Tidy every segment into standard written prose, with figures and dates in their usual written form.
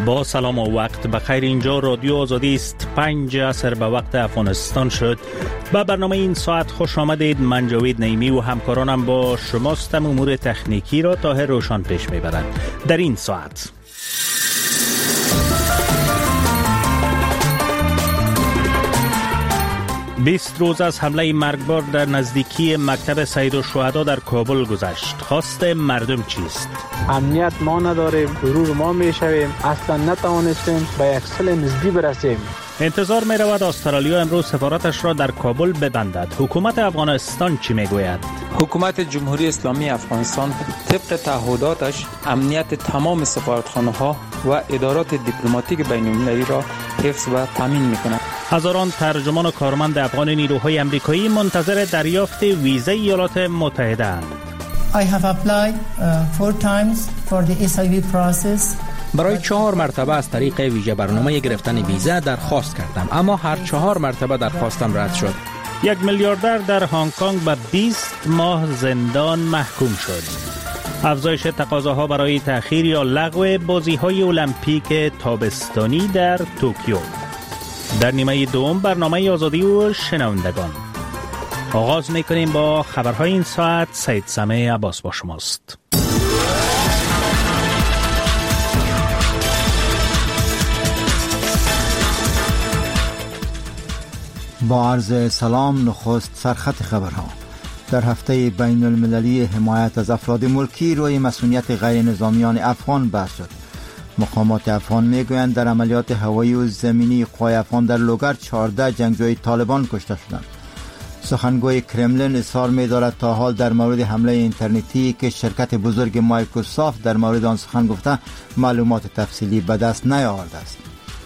با سلام و وقت بخیر. اینجا رادیو آزادی است. 5 عصر به وقت افغانستان شد. به برنامه این ساعت خوش آمدید. من جاوید نعیمی و همکارانم با شماستم. امور تکنیکی را طاهر روشان پیش میبرد. در این ساعت 20 روز از حمله مرگبار در نزدیکی مکتب سید الشهدا در کابل گذشت. خواست مردم چیست؟ امنیت ما نداریم، ضرور ما میشویم، اصلا نتوانستیم به یک صلح نسبی برسیم. انتظار می رود استرالیا امروز سفارتش را در کابل ببندد. حکومت افغانستان چی می گوید؟ حکومت جمهوری اسلامی افغانستان طبق تعهداتش امنیت تمام سفارتخانه ها و ادارات دیپلماتیک بین المللی را حفظ و تامین می کند. هزاران ترجمان و کارمند افغان نیروهای امریکایی منتظر دریافت ویزای ایالات متحده اند. I have applied 4 times for the SIV process. برای 4 مرتبه از طریق ویژه برنامه گرفتن ویزا درخواست کردم، اما هر 4 مرتبه درخواستم رد شد. یک میلیاردر در هنگ کنگ به 20 ماه زندان محکوم شد. افزایش تقاضاها برای تأخیر یا لغو بازی‌های المپیک تابستانی در توکیو. در نیمه دوم برنامه آزادی و شنوندگان. آغاز میکنیم با خبرهای این ساعت. سید سمه عباس با شماست. با عرض سلام. نخست سرخط خبرها. در هفته بین المللی حمایت از افراد ملکی روی مسئولیت غیر نظامیان افغان بحث شد. مقامات افغان میگویند در عملیات هوایی و زمینی قوای افغان در لوگر 14 جنگجوی طالبان کشته شدند. سخنگوی کرملین اصرار می‌دارد تا حال در مورد حمله اینترنتی که شرکت بزرگ مایکروسافت در مورد آن سخن گفته معلومات تفصیلی به دست نیاورده است.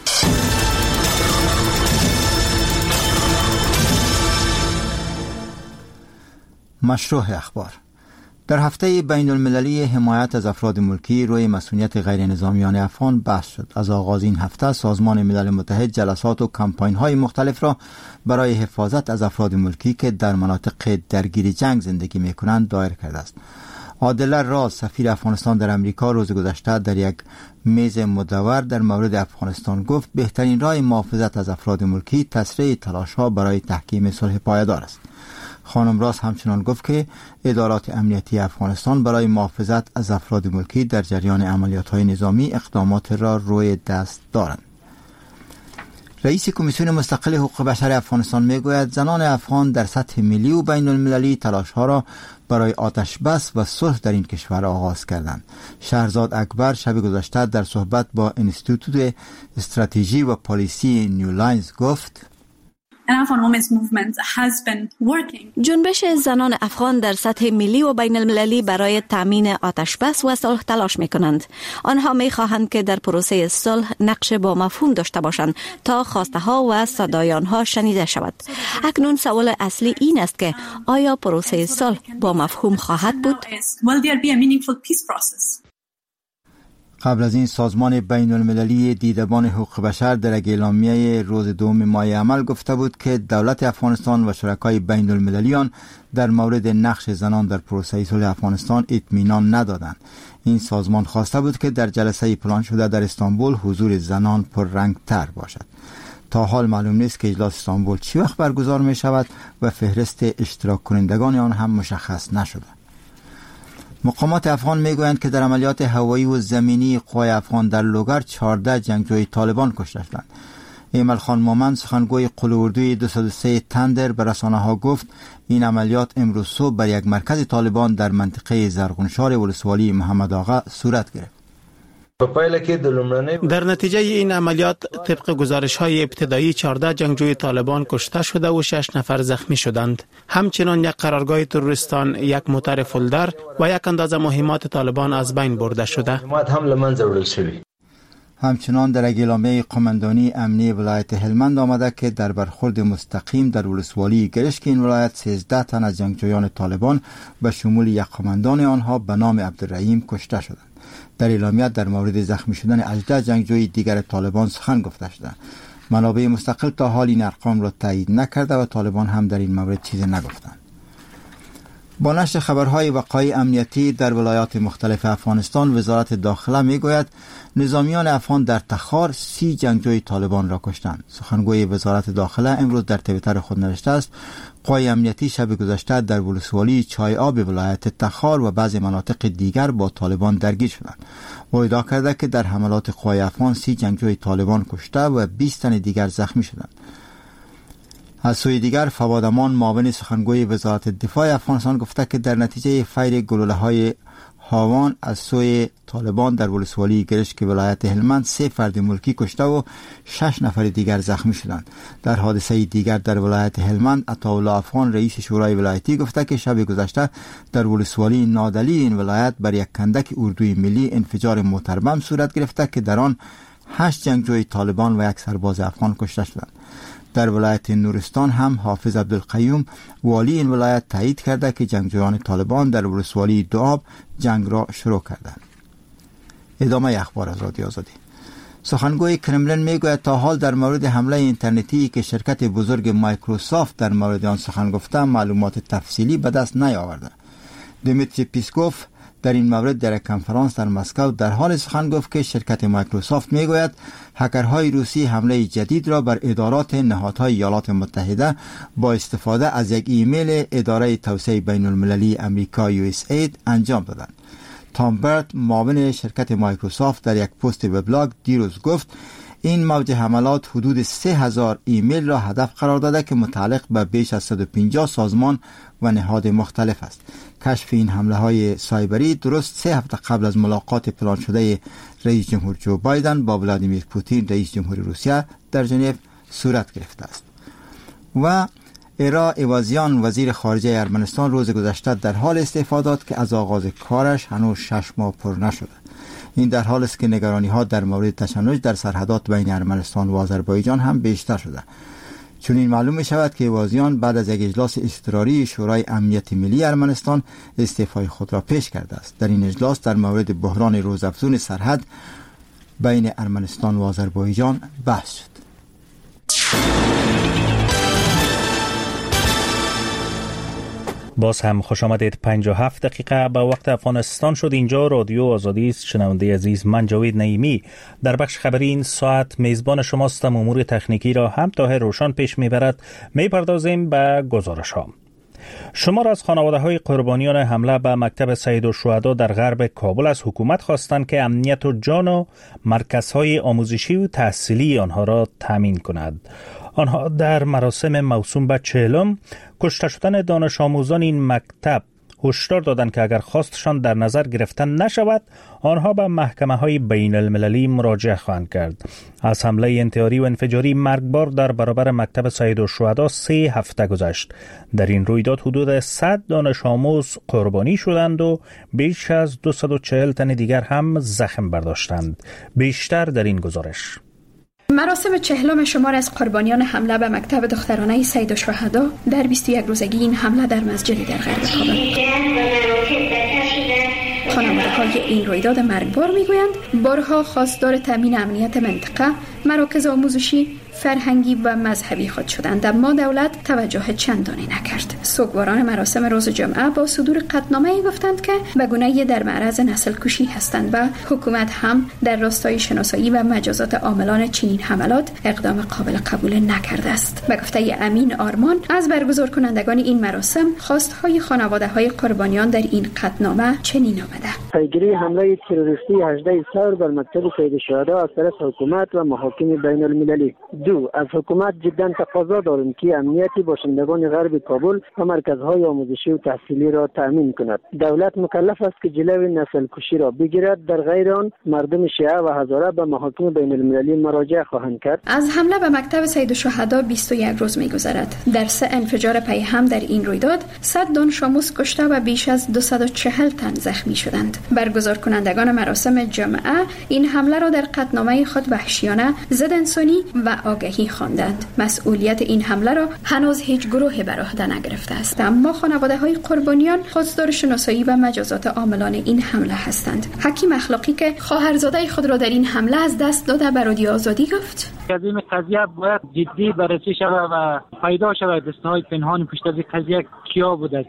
مشروع اخبار. در هفته بین المللی حمایت از افراد ملکی روی مسئولیت غیر نظامیان افغان بحث شد. از آغاز این هفته سازمان ملل متحد جلسات و کمپاین‌های مختلف را برای حفاظت از افراد ملکی که در مناطق درگیر جنگ زندگی می‌کنند دایر کرده است. عادل راز سفیر افغانستان در امریکا روز گذشته در یک میز مدور در مورد افغانستان گفت بهترین راه محافظت از افراد ملکی تسریع تلاش‌ها برای تحکیم صلح پایدار است. خانم راز همچنان گفت که ادارات امنیتی افغانستان برای محافظت از افراد ملکی در جریان عملیات‌های نظامی اقدامات را روی دست دارند. رئیس کمیسیون مستقل حقوق بشر افغانستان میگوید زنان افغان در سطح ملی و بین المللی تلاش‌ها را برای آتش بس و صلح در این کشور آغاز کردند. شهرزاد اکبر شب گذشته در صحبت با انستیتوت استراتژی و پالیسی نیو لاینز گفت جنبش زنان افغان در سطح ملی و بین المللی برای تامین آتش بس و صلح تلاش می کنند. آنها می خواهند که در پروسه صلح نقش با مفهوم داشته باشند تا خواسته ها و صدای آنها شنیده شود. اکنون سوال اصلی این است که آیا پروسه صلح با مفهوم خواهد بود؟ قبل از این سازمان بین المللی دیدبان حقوق بشر در یک اعلامیه روز 2 ماه عمل گفته بود که دولت افغانستان و شرکای بین المللی آن در مورد نقش زنان در پروسه صلح افغانستان اطمینان ندادند. این سازمان خواسته بود که در جلسه پلان شده در استانبول حضور زنان پررنگ‌تر باشد. تا حال معلوم نیست که اجلاس استانبول چی وقت برگزار می شود و فهرست اشتراک کنندگان آن هم مشخص نشده. مقامات افغان میگویند که در عملیات هوایی و زمینی قوای افغان در لوگر 14 جنگجوی طالبان کشته شدند. ایمل خان مومند سخنگوی قل اردوی 203 تندر به رسانه‌ها گفت این عملیات امروز صبح بر یک مرکز طالبان در منطقه زرغونشار ولسوالی محمد آقا صورت گرفت. در نتیجه این عملیات طبق گزارش‌های ابتدایی 14 جنگجوی طالبان کشته شده و 6 نفر زخمی شدند. همچنین یک قرارگاه تروریستان، یک موتر فولدر و یک اندازه مهمات طالبان از بین برده شده. همچنان در اعلامیه قماندانی امنی ولایت هلمند آمده که در برخورد مستقیم در ولسوالی گرشک این ولایت 13 تن از جنگجویان طالبان به شمول یک قماندان آنها به نام عبدالرحیم کشته شدند. در اعلامیه در مورد زخمی شدن 18 جنگجوی دیگر طالبان سخن گفته شده. منابع مستقل تا حال این ارقام را تایید نکرده و طالبان هم در این مورد چیزی نگفتند. با نشر خبرهای وقایع امنیتی در ولایات مختلف افغانستان، وزارت داخله میگوید نظامیان افغان در تخار 30 جنگجوی طالبان را کشتند. سخنگوی وزارت داخله امروز در توییتر خود نوشته است قوای امنیتی شب گذشته در ولسوالی چای آب ولایت تخار و بعضی مناطق دیگر با طالبان درگیر شدند. او ادعا کرده که در حملات قوای افغان 30 جنگجوی طالبان کشته و 20 تن دیگر زخمی شدند. از سوی دیگر فواد امان معاون سخنگوی وزارت دفاع افغانستان گفته که در نتیجه فیر گلوله‌های هاوان از سوی طالبان در ولسوالی گرشک ولایت هلمند 3 فرد ملکی کشته و 6 نفر دیگر زخمی شدند. در حادثه دیگر در ولایت هلمند عطاالله افغان رئیس شورای ولایتی گفته که شب گذشته در ولسوالی نادلی این ولایت بر یک کندک اردوی ملی انفجار موتر بم صورت گرفته که در آن 8 جنگجوی طالبان و 1 سرباز افغان کشته شدند. در ولایت نورستان هم حافظ عبدالقیوم والی این ولایت تایید کرده که جنگجویان طالبان در ولسوالی دوآب جنگ را شروع کردند. ادامه اخبار از رادیو آزادی. سخنگوی کرملین میگوید تا حال در مورد حمله اینترنتی که شرکت بزرگ مایکروسافت در مورد آن سخن گفته معلومات تفصیلی به دست نیاورده. دیمیتری پیسکوف در این مورد در کنفرانس در مسکو در حال سخن گفت که شرکت مایکروسافت میگوید هکرهای روسی حمله جدید را بر ادارات نهادهای ایالات متحده با استفاده از یک ایمیل اداره توسعه بین المللی امریکا USAID انجام دادند. تام برت معاون شرکت مایکروسافت در یک پست وبلاگ دیروز گفت این موج حملات حدود 3000 ایمیل را هدف قرار داده که متعلق به بیش از 150 سازمان و نهاد مختلف است. کشف این حمله های سایبری درست 3 هفته قبل از ملاقات پلان شده رئیس جمهور جو بایدن با ولادیمیر پوتین رئیس جمهور روسیه در ژنو صورت گرفته است. و ایرا ایوازیان وزیر خارجه ارمنستان روز گذشته در حال استعفا داد که از آغاز کارش هنوز 6 ماه پر نشده. این در حالی است که نگرانی ها در مورد تشنج در سرحدات بین ارمنستان و آذربایجان هم بیشتر شده. چون این معلوم می شود که ایوازیان بعد از یک اجلاس اضطراری شورای امنیت ملی ارمنستان استعفای خود را پیش کرده است. در این اجلاس در مورد بحران روزافزون سرحد بین ارمنستان و آذربایجان بحث شد. باز هم خوش آمدید. 57 دقیقه به وقت افغانستان شد. اینجا رادیو آزادی است. شنونده عزیز، من جاوید نعیمی در بخش خبری این ساعت میزبان شماستم. امور تکنیکی را هم طاهر روشن پیش میبرد. میپردازیم به گزارش ها. شمار از خانواده های قربانیان حمله به مکتب سید الشهدا در غرب کابل از حکومت خواستند که امنیت و جان و مرکزهای آموزشی و تحصیلی آنها را تامین کند. آنها در مراسم موسوم به 40م کشته شدن دانش آموزان این مکتب هشدار دادند که اگر خواستشان در نظر گرفته نشود آنها به محکمه‌های بین المللی مراجعه خواهند کرد. از حمله انتحاری و انفجاری مرگبار در برابر مکتب سید الشهدا 3 هفته گذشت. در این رویداد حدود 100 دانش آموز قربانی شدند و بیش از 240 تن دیگر هم زخم برداشتند. بیشتر در این گزارش. مراسم 40 شمار از قربانیان حمله به مکتب دخترانه سید الشهدا در 21 روزگی این حمله در مسجدی در غرب کابل. خانواده‌های این رویداد مرگبار میگویند بارها خواستار تامین امنیت منطقه، مراکز آموزشی، فرهنگی و مذهبی خود شدند، اما دولت توجه چندانی نکرد. سوگواران مراسم روز جمعه با صدور قطعنامه‌ای گفتند که به گونه‌ای در معرض نسل کشی هستند و حکومت هم در راستای شناسایی و مجازات عاملان چنین حملات اقدام قابل قبول نکرده است. به گفته امین آرمان از برگزار کنندگان این مراسم، خواستهای خانواده‌های قربانیان در این قطعنامه چنین آمده: پیگیری حمله تروریستی 18 ثور بر مکتب سید الشهدا از طرف حکومت و محاکم بین المللی. 2. از حکومت جدا تقاضا داریم که امنیت باشندگان غرب کابل و مرکزهای آموزشی و تحصیلی را تأمین کند. دولت مکلف است که جلوی نسل کشی را بگیرد. در غیر آن مردم شیعه و هزاره به محاکم بین المللی مراجعه خواهند کرد. از حمله به مکتب سید الشهدا 21 روز می‌گذرد. در 3 انفجار پیهم در این رویداد 100 دانش آموز کشته و بیش از 240 تن زخمی شدند. برگزار کنندگان مراسم جمعه این حمله را در قطعنامه خود وحشیانه، ضد انسانی و آگهی خواندند. مسئولیت این حمله را هنوز هیچ گروه بر عهده نگرفته است، اما خانواده‌های قربانیان خواستار شناسایی و مجازات عاملان این حمله هستند. حکیم اخلاقی که خواهرزاده خود را در این حمله از دست داده به رادیو آزادی گفت: از این قضیه باید جدی بررسی شود و پیدا شود دستهای پنهان پشت از قضیه کیا بوده.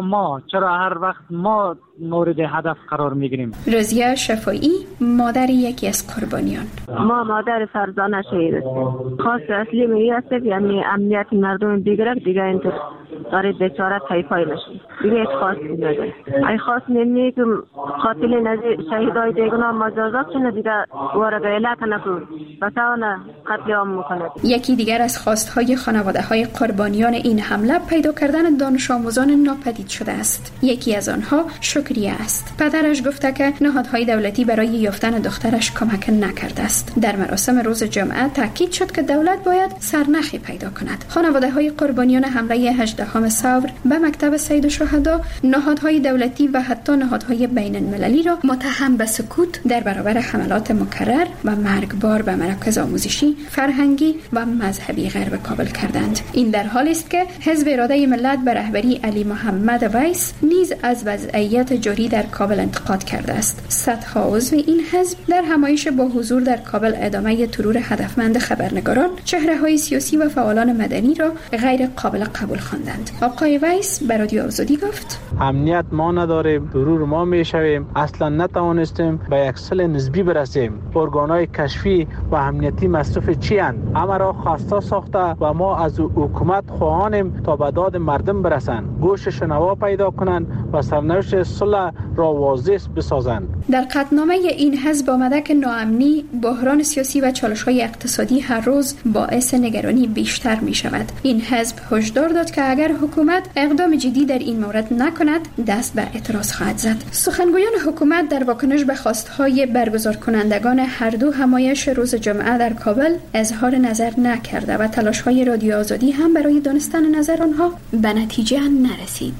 چرا هر وقت ما مورد هدف قرار میگیریم؟ رضیه شفایی مادر یکی از قربانیان: ما مادر فرزانه شهید هستیم. خواست اصلی میگی است یعنی امنیت مردم دیگه اینطور داره بیچاره تایفای نشید. دیگه هیچ خواست نداره. ای خواست نمی که قاتل نزی شهیدای دیگنا مجازات شنه دیگه وارد علاقه نکن بساونه قتل عام میکنه. یکی دیگر از خواستهای خانواده‌های قربانیان این حمله پیدا کردن دانش آموزان ناپدید شده است. یکی از آنها شکریه است. پدرش گفته که نهادهای دولتی برای یافتن دخترش کمک نکرده است. در مراسم روز جمعه تاکید شد که دولت باید سرنخی پیدا کند. خانواده‌های قربانیان حمله 18 ثور به مکتب سید الشهدا نهادهای دولتی و حتی نهادهای بین المللی را متهم به سکوت در برابر حملات مکرر و مرگبار به مراکز آموزشی، فرهنگی و مذهبی غرب کابل کردند. این در حالی است که حزب اراده ملت به رهبری علی محمد ویس نیز از وضعیت جاری در کابل انتقاد کرده است. صدها عضو این حزب در همایش با حضور در کابل ادامه ترور هدفمند خبرنگاران، چهره‌های سیاسی و فعالان مدنی را غیر قابل قبول خواندند. آقای ویس به رادیو آزادی گفت: امنیت ما نداریم، ترور ما میشویم، اصلا نتوانستیم به یک صلح نسبی برسیم. ارگان‌های کشفی و امنیتی مصرف چی اند؟ اما را خواسته ساخته و ما از حکومت خواهانیم تا به داد مردم برسند، گوش شنوا پیدا کنند و سرنوشت صلح را واضح بسازند. در قطعنامه این حزب آمده که ناامنی، بحران سیاسی و چالش‌های اقتصادی هر روز باعث نگرانی بیشتر می شود. این حزب هشدار داد که اگر حکومت اقدام جدی در این مورد نکند دست به اعتراض خواهد زد. سخنگویان حکومت در واکنش به خواستهای برگزار کنندگان هر دو همایش روز جمعه در کابل اظهار نظر نکرده و تلاش‌های رادیو آزادی هم برای دانستن نظر آنها به نتیجه نرسید.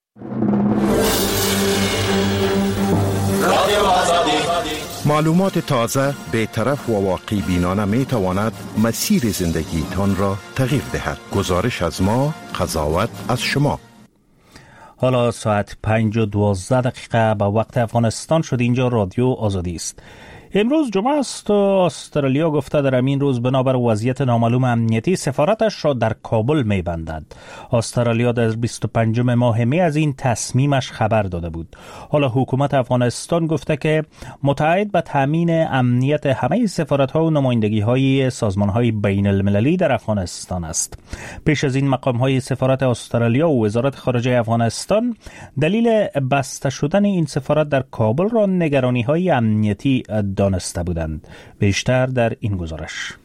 معلومات تازه، بی‌طرف و واقعی بینانه می تواند مسیر زندگی تان را تغییر دهد. گزارش از ما، قضاوت از شما. حالا ساعت 5:12 به وقت افغانستان شد. اینجا رادیو آزادی است. امروز جمعه است و استرالیا گفته در همین روز بنابر وضعیت نامعلوم امنیتی سفارتش را در کابل می‌بندد. استرالیا در 25 ماه می از این تصمیمش خبر داده بود. حالا حکومت افغانستان گفته که متعهد به تامین امنیت همه سفارت‌ها و نمایندگی‌های سازمان‌های بین المللی در افغانستان است. پیش از این مقام‌های سفارت استرالیا و وزارت خارجه افغانستان دلیل بسته شدن این سفارت در کابل را نگرانی‌های امنیتی دانسته بودند. بیشتر در این گزارش.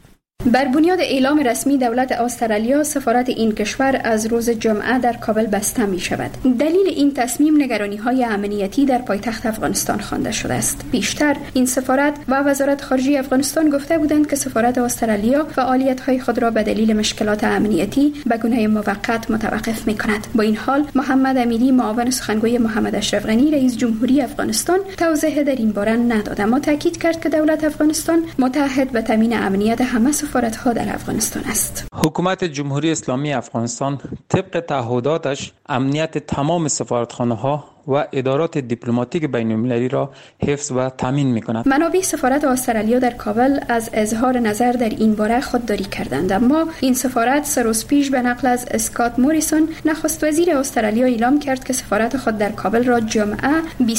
بر بنیاد اعلام رسمی دولت استرالیا سفارت این کشور از روز جمعه در کابل بسته می شود. دلیل این تصمیم نگرانی‌های امنیتی در پایتخت افغانستان خوانده شده است. بیشتر این سفارت و وزارت خارجه افغانستان گفته بودند که سفارت استرالیا فعالیت‌های خود را به دلیل مشکلات امنیتی به گونه موقت متوقف می‌کند. با این حال محمد امیری معاون سخنگوی محمد اشرف غنی رئیس جمهوری افغانستان توضیح در این باره نداد، اما تاکید کرد که دولت افغانستان متعهد به تامین امنیت همه سفارت‌ها در افغانستان است. حکومت جمهوری اسلامی افغانستان طبق تعهداتش امنیت تمام سفارتخانه‌ها و ادارات دیپلماتیک بین‌المللی را حفظ و تامین می‌کند. منابع سفارت استرالیا در کابل از اظهار نظر در این باره خودداری کردند، اما این سفارت سه روز پیش به نقل از اسکات موریسون نخست وزیر استرالیا اعلام کرد که سفارت خود در کابل را جمعه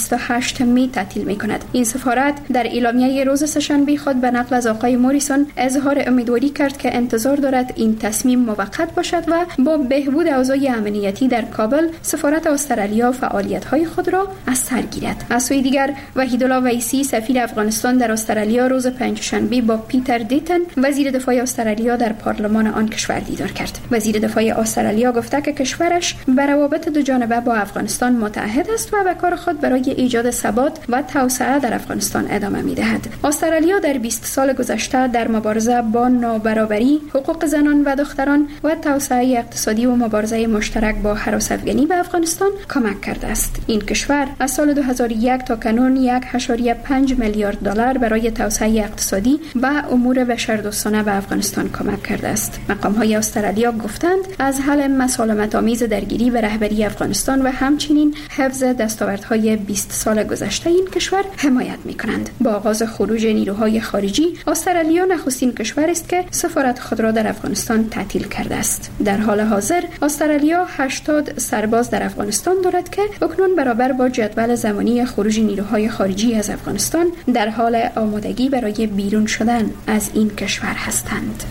28 می تعطیل می‌کند. این سفارت در اعلامیه روز سه‌شنبه خود به نقل از آقای موریسون اظهار امیدواری کرد که انتظار دارد این تصمیم موقت باشد و با بهبود اوضاع امنیتی در کابل سفارت استرالیا فعالیت خود را از سر گیرد. از سوی دیگر وحیدالله ویسی سفیر افغانستان در استرالیا روز پنجشنبه با پیتر دیتن وزیر دفاع استرالیا در پارلمان آن کشور دیدار کرد. وزیر دفاع استرالیا گفته که کشورش به روابط دو جانبه با افغانستان متعهد است و به کار خود برای ایجاد ثبات و توسعه در افغانستان ادامه می‌دهد. استرالیا در 20 سال گذشته در مبارزه با نابرابری، حقوق زنان و دختران و توسعه اقتصادی و مبارزه مشترک با هراس افغانی به افغانستان کمک کرده است. این کشور از سال 2001 تا کنون 1.5 میلیارد دلار برای توسعه اقتصادی و امور بشردوستانه به افغانستان کمک کرده است. مقام‌های استرالیا گفتند از حل مسالمت‌آمیز درگیری به رهبری افغانستان و همچنین حفظ دستاوردهای 20 سال گذشته این کشور حمایت می‌کنند. با آغاز خروج نیروهای خارجی، استرالیا نخستین کشور است که سفارت خود را در افغانستان تعطیل کرده است. در حال حاضر استرالیا 80 سرباز در افغانستان دارد که اکنون برابر با جدول زمانی خروج نیروهای خارجی از افغانستان در حال آمادگی برای بیرون شدن از این کشور هستند.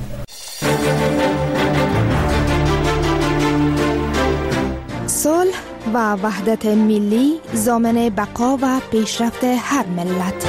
صلح و وحدت ملی ضامن بقا و پیشرفت هر ملت.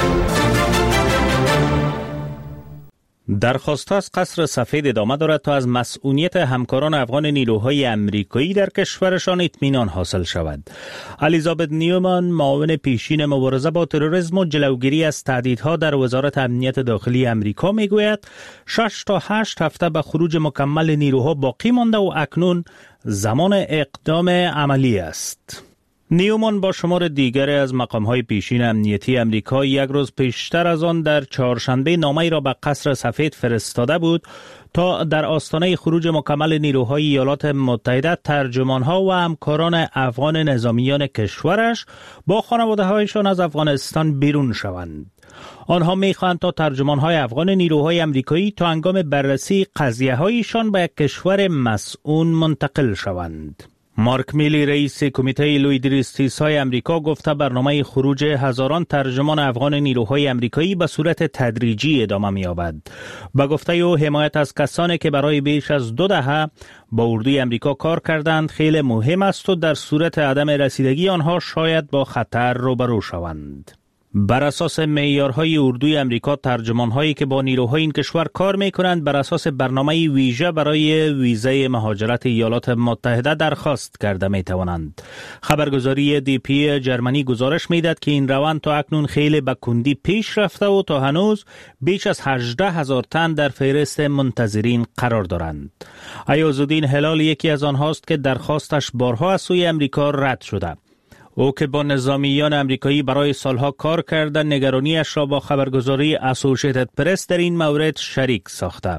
درخواست از قصر سفید ادامه دارد تا از مسئولیت همکاران افغان نیروهای امریکایی در کشورشان اطمینان حاصل شود. الیزابت نیومان، معاون پیشین مبارزه با تروریسم و جلوگیری از تهدیدها در وزارت امنیت داخلی امریکا میگوید 6 تا 8 هفته به خروج مکمل نیروها باقی مانده و اکنون زمان اقدام عملی است. نیومان با شمار دیگر از مقام‌های پیشین امنیتی امریکا یک روز پیشتر از آن در چهارشنبه نامه‌ای را به قصر سفید فرستاده بود تا در آستانه خروج مکمل نیروهای ایالات متحده ترجمان‌ها و همکاران افغان نظامیان کشورش با خانواده‌هایشان از افغانستان بیرون شوند. آنها می‌خواهند تا ترجمان‌های افغان نیروهای امریکایی تا هنگام بررسی قضیه‌هایشان به یک کشور مسئول منتقل شوند. مارک میلی، رئیس کمیته لویدریستیس‌های امریکا، گفته برنامه خروج هزاران ترجمان افغان نیروهای امریکایی به صورت تدریجی ادامه می‌یابد. به گفته او حمایت از کسانی که برای بیش از 2 دهه با اردوی امریکا کار کردند خیلی مهم است و در صورت عدم رسیدگی آنها شاید با خطر روبرو شوند. بر اساس معیارهای اردوی امریکا، ترجمان‌هایی که با نیروهای این کشور کار می‌کنند بر اساس برنامه ویژه برای ویزای مهاجرت ایالات متحده درخواست کرده می‌توانند. خبرگزاری DP جرمنی گزارش می‌دهد که این روند تا اکنون خیلی به کندی پیش رفته و تا هنوز بیش از 18,000 تن در فهرست منتظرین قرار دارند. عیاض‌الدین هلال یکی از آنهاست که درخواستش بارها از سوی امریکا رد شده. او که با نظامیان امریکایی برای سالها کار کرده، نگرانیش را با خبرگزاری اسوسییتد پرس در این مورد شریک ساخته.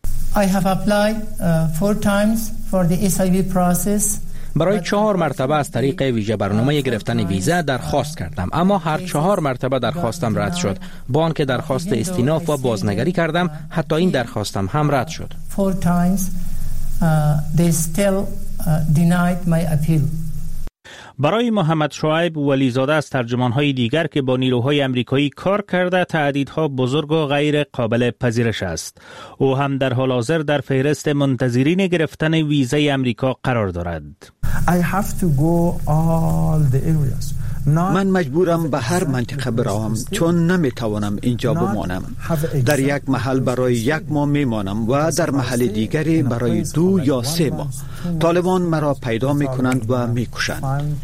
I have applied 4 times for the SIV process. برای 4 مرتبه از طریق ویژه برنامه گرفتن ویزا درخواست کردم، اما هر 4 مرتبه درخواستم رد شد. با آنکه درخواست استیناف و بازنگری کردم، حتی این درخواستم هم رد شد. 4 times they still denied my appeal. برای محمد شعیب ولیزاده از ترجمان‌های دیگر که با نیروهای امریکایی کار کرده، تهدیدها بزرگ و غیر قابل پذیرش است. او هم در حال حاضر در فهرست منتظرین گرفتن ویزای امریکا قرار دارد. من مجبورم به هر منطقه بروم چون نمیتوانم اینجا بمانم. در یک محل برای 1 ماه میمانم و در محل دیگری برای 2 یا 3 ماه. طالبان مرا پیدا میکنند و میکشند.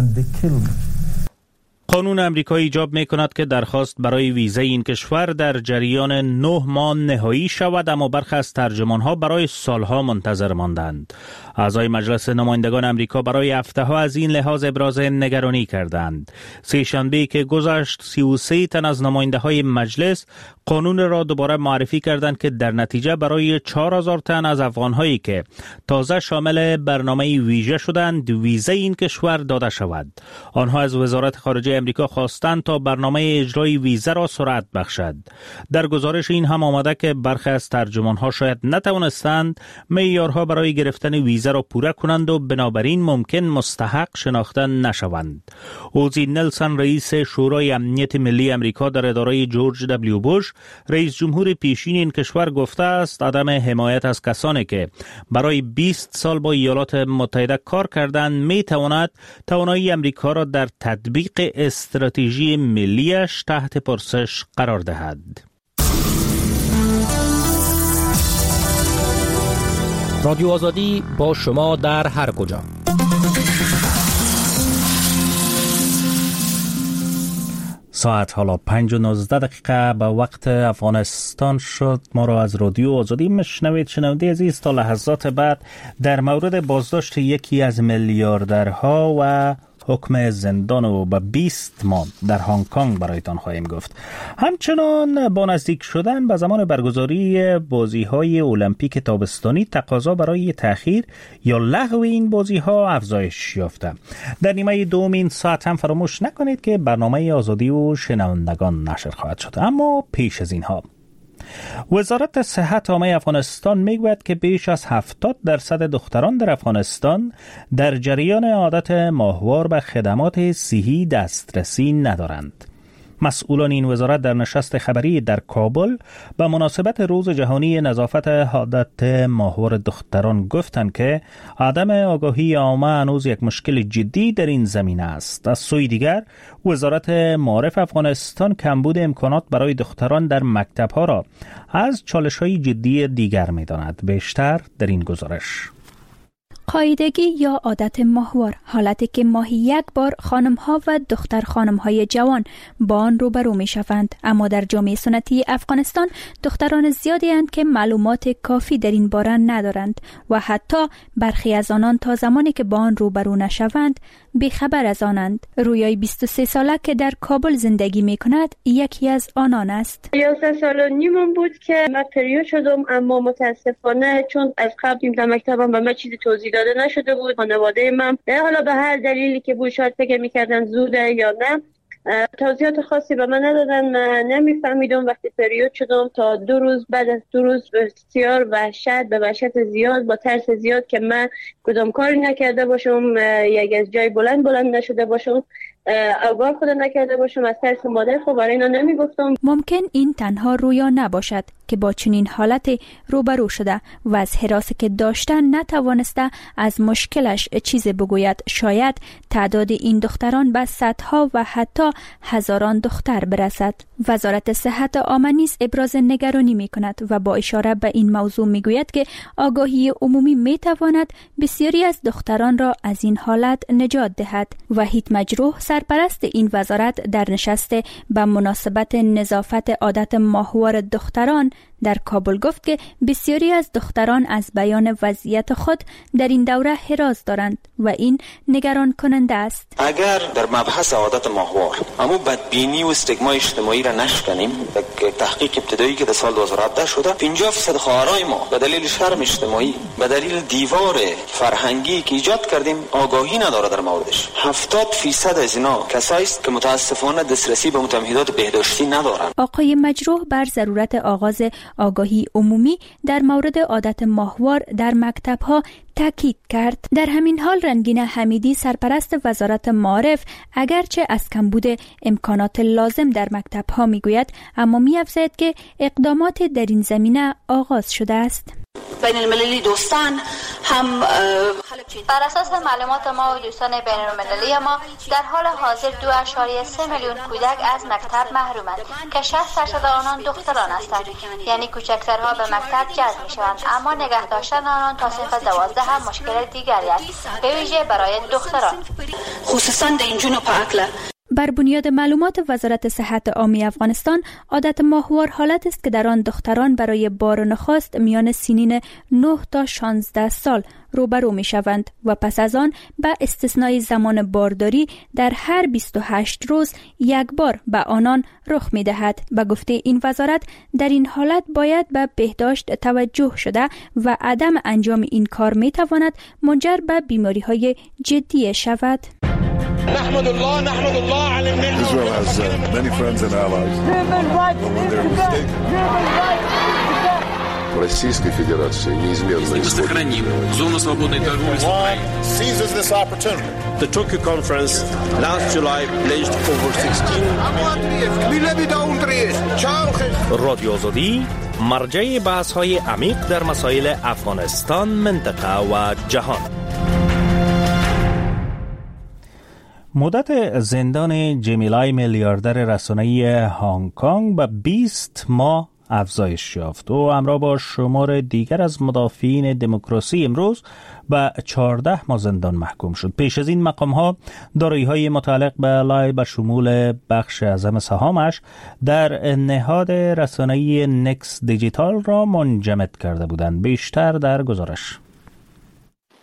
قانون امریکایی ایجاب می‌کند که درخواست برای ویزای این کشور در جریان 9 ماه نهایی شود، اما برخی از ترجمان‌ها برای سالها منتظر ماندند. اعضای مجلس نمایندگان امریکا برای هفته‌ها از این لحاظ ابراز نگرانی کردند. سه‌شنبه که گذشت 33 تن از نماینده‌های مجلس قانون را دوباره معرفی کردند که در نتیجه برای 4000 تن از افغان‌هایی که تازه شامل برنامه ویژه شدند ویزای این کشور داده شود. آنها از وزارت خارجه امریکا خواستند تا برنامه اجرای ویزا را سرعت بخشد. در گزارش این هم آمده که برخی از ترجمان‌ها شاید نتوانستند معیارها برای گرفتن ویزا را پوره کنند و بنابراین ممکن مستحق شناخته نشوند. اوزی نلسون، رئیس شورای امنیت ملی امریکا در اداره جورج دبلیو بوش، رئیس جمهور پیشین این کشور، گفته است عدم حمایت از کسانی که برای 20 سال با ایالات متحده کار کردند میتواند توانایی امریکا را در تطبیق استراتژی ملیش تحت پرسش قرار دهد. رادیو آزادی با شما در هر کجا. ساعت حالا 5:19 به وقت افغانستان شد. ما را از رادیو آزادی مشنوید. شنونده عزیز، تا لحظات بعد در مورد بازداشت یکی از میلیاردرها و حکم زندان او به 20 ماه در هنگ کنگ برایتان خواهیم گفت. همچنان با نزدیک شدن به زمان برگزاری بازی‌های المپیک تابستانی تقاضا برای تأخیر یا لغو این بازی‌ها افزایش یافته. در نیمه دوم این ساعت هم فراموش نکنید که برنامه آزادی و شنوندگان نشر خواهد شد. اما پیش از اینها وزارت صحت عامه افغانستان میگوید که بیش از 70% دختران در افغانستان در جریان عادت ماهوار به خدمات صحی دسترسی ندارند. مسئولان این وزارت در نشست خبری در کابل به مناسبت روز جهانی نظافت عادت ماهوار دختران گفتند که عدم آگاهی عامه هنوز یک مشکل جدی در این زمینه است. از سوی دیگر وزارت معارف افغانستان کمبود امکانات برای دختران در مکتب‌ها را از چالش‌های جدی دیگر می‌داند. بیشتر در این گزارش. قاعدگی یا عادت ماهوار، حالتی که ماهی یک بار خانم‌ها و دختر خانم‌های جوان با آن روبرو می‌شوند، اما در جامعه سنتی افغانستان دختران زیادی اند که معلومات کافی در این باره ندارند و حتی برخی از آنان تا زمانی که با آن روبرو نشوند بیخبر از آنند. رویای 23 ساله که در کابل زندگی می‌کند یکی از آنان است. 11 سال و نیمم بود که من پریود شدم، اما متاسفانه چون از قبل در مکتبم به من چیزی توضیح داده نشده بود. خانواده من حالا به هر دلیلی که بود شاید فکر می‌کردن زوده یا نه توضیحات خاصی به من ندادن. من نمیفهمیدم. وقتی پریود شدم تا 2 روز بعد از 2 روز بسیار وحشت زیاد با ترس زیاد که من کدام کاری نکرده باشم، یک از جای بلند نشده باشم، آگاه خود نکرده باشم. از ترس مادر خب برای اینا نمیگفتم. ممکن این تنها رویا نباشد که با چنین حالت روبرو شده و از هراسی که داشتن نتوانسته از مشکلش چیزی بگوید. شاید تعداد این دختران به صدها و حتی هزاران دختر برسد. وزارت صحت عامه نیز ابراز نگرانی می کند و با اشاره به این موضوع می گوید که آگاهی عمومی می تواند بسیاری از دختران را از این حالت نجات دهد. وحید مجروح سرپرست این وزارت در نشست به مناسبت نظافت عادت ماهوار دختران در کابل گفت که بسیاری از دختران از بیان وضعیت خود در این دوره هراس دارند و این نگران کننده است. اگر در مبحث عادت ماهوار اما بدبینی و استیگما اجتماعی را نشکنیم، یک تحقیق ابتدایی که در سال 2017 شده 50% خواهرای ما به دلیل شرم اجتماعی، به دلیل دیوار فرهنگی که ایجاد کردیم آگاهی نداره در موردش. 70% از اینا کسایی است که متاسفانه دسترسی به متمهدات بهداشتی ندارند. آقای مجروح بر ضرورت آغاز آگاهی عمومی در مورد عادت ماهوار در مکتب‌ها تاکید کرد. در همین حال رنگین حمیدی سرپرست وزارت معارف اگرچه از کمبود امکانات لازم در مکتب‌ها میگوید، اما می‌افزاید که اقدامات در این زمینه آغاز شده است. بین المللی دوستان هم بر اساس معلومات ما و دوستان بین المللی ما در حال حاضر 2.3 میلیون کودک از مکتب محرومند که 60% آنان دختران هستند. یعنی کوچکترها به مکتب جذب میشوند، اما نگه داشتن آنان تا صنف 12 هم مشکل دیگری است، به ویژه برای دختران، خصوصا در این جنوب اقلا. بر بنیاد معلومات وزارت صحت عامه افغانستان، عادت ماهوار حالت است که در آن دختران برای بار نخست میان سنین 9 تا 16 سال روبرو می شوند و پس از آن به استثنای زمان بارداری در هر 28 روز یک بار به آنان رخ می دهد. به گفته این وزارت در این حالت باید به بهداشت توجه شده و عدم انجام این کار می تواند منجر به بیماری های جدی شود. نحمد الله على النعمة. Israel has many friends and allies. Российской Федерации неизменно сохраним зону свободной торговли с Украиной. Seizes this opportunity. The Tokyo conference last July pledged over 16 رادیو آزادی مرجع بحث‌های عمیق در مسائل افغانستان، منطقه و جهان. مدت زندان جمیلای میلیاردر رسانه‌ای هنگ کنگ به 20 ماه افزایش یافت و همراه با شمار دیگر از مدافعین دموکراسی امروز به 14 ماه زندان محکوم شد. پیش از این مقام‌ها دارایی‌های متعلق به لای به شمول بخش اعظم سهامش در نهاد رسانه‌ای نکس دیجیتال را منجمد کرده بودند. بیشتر در گزارش.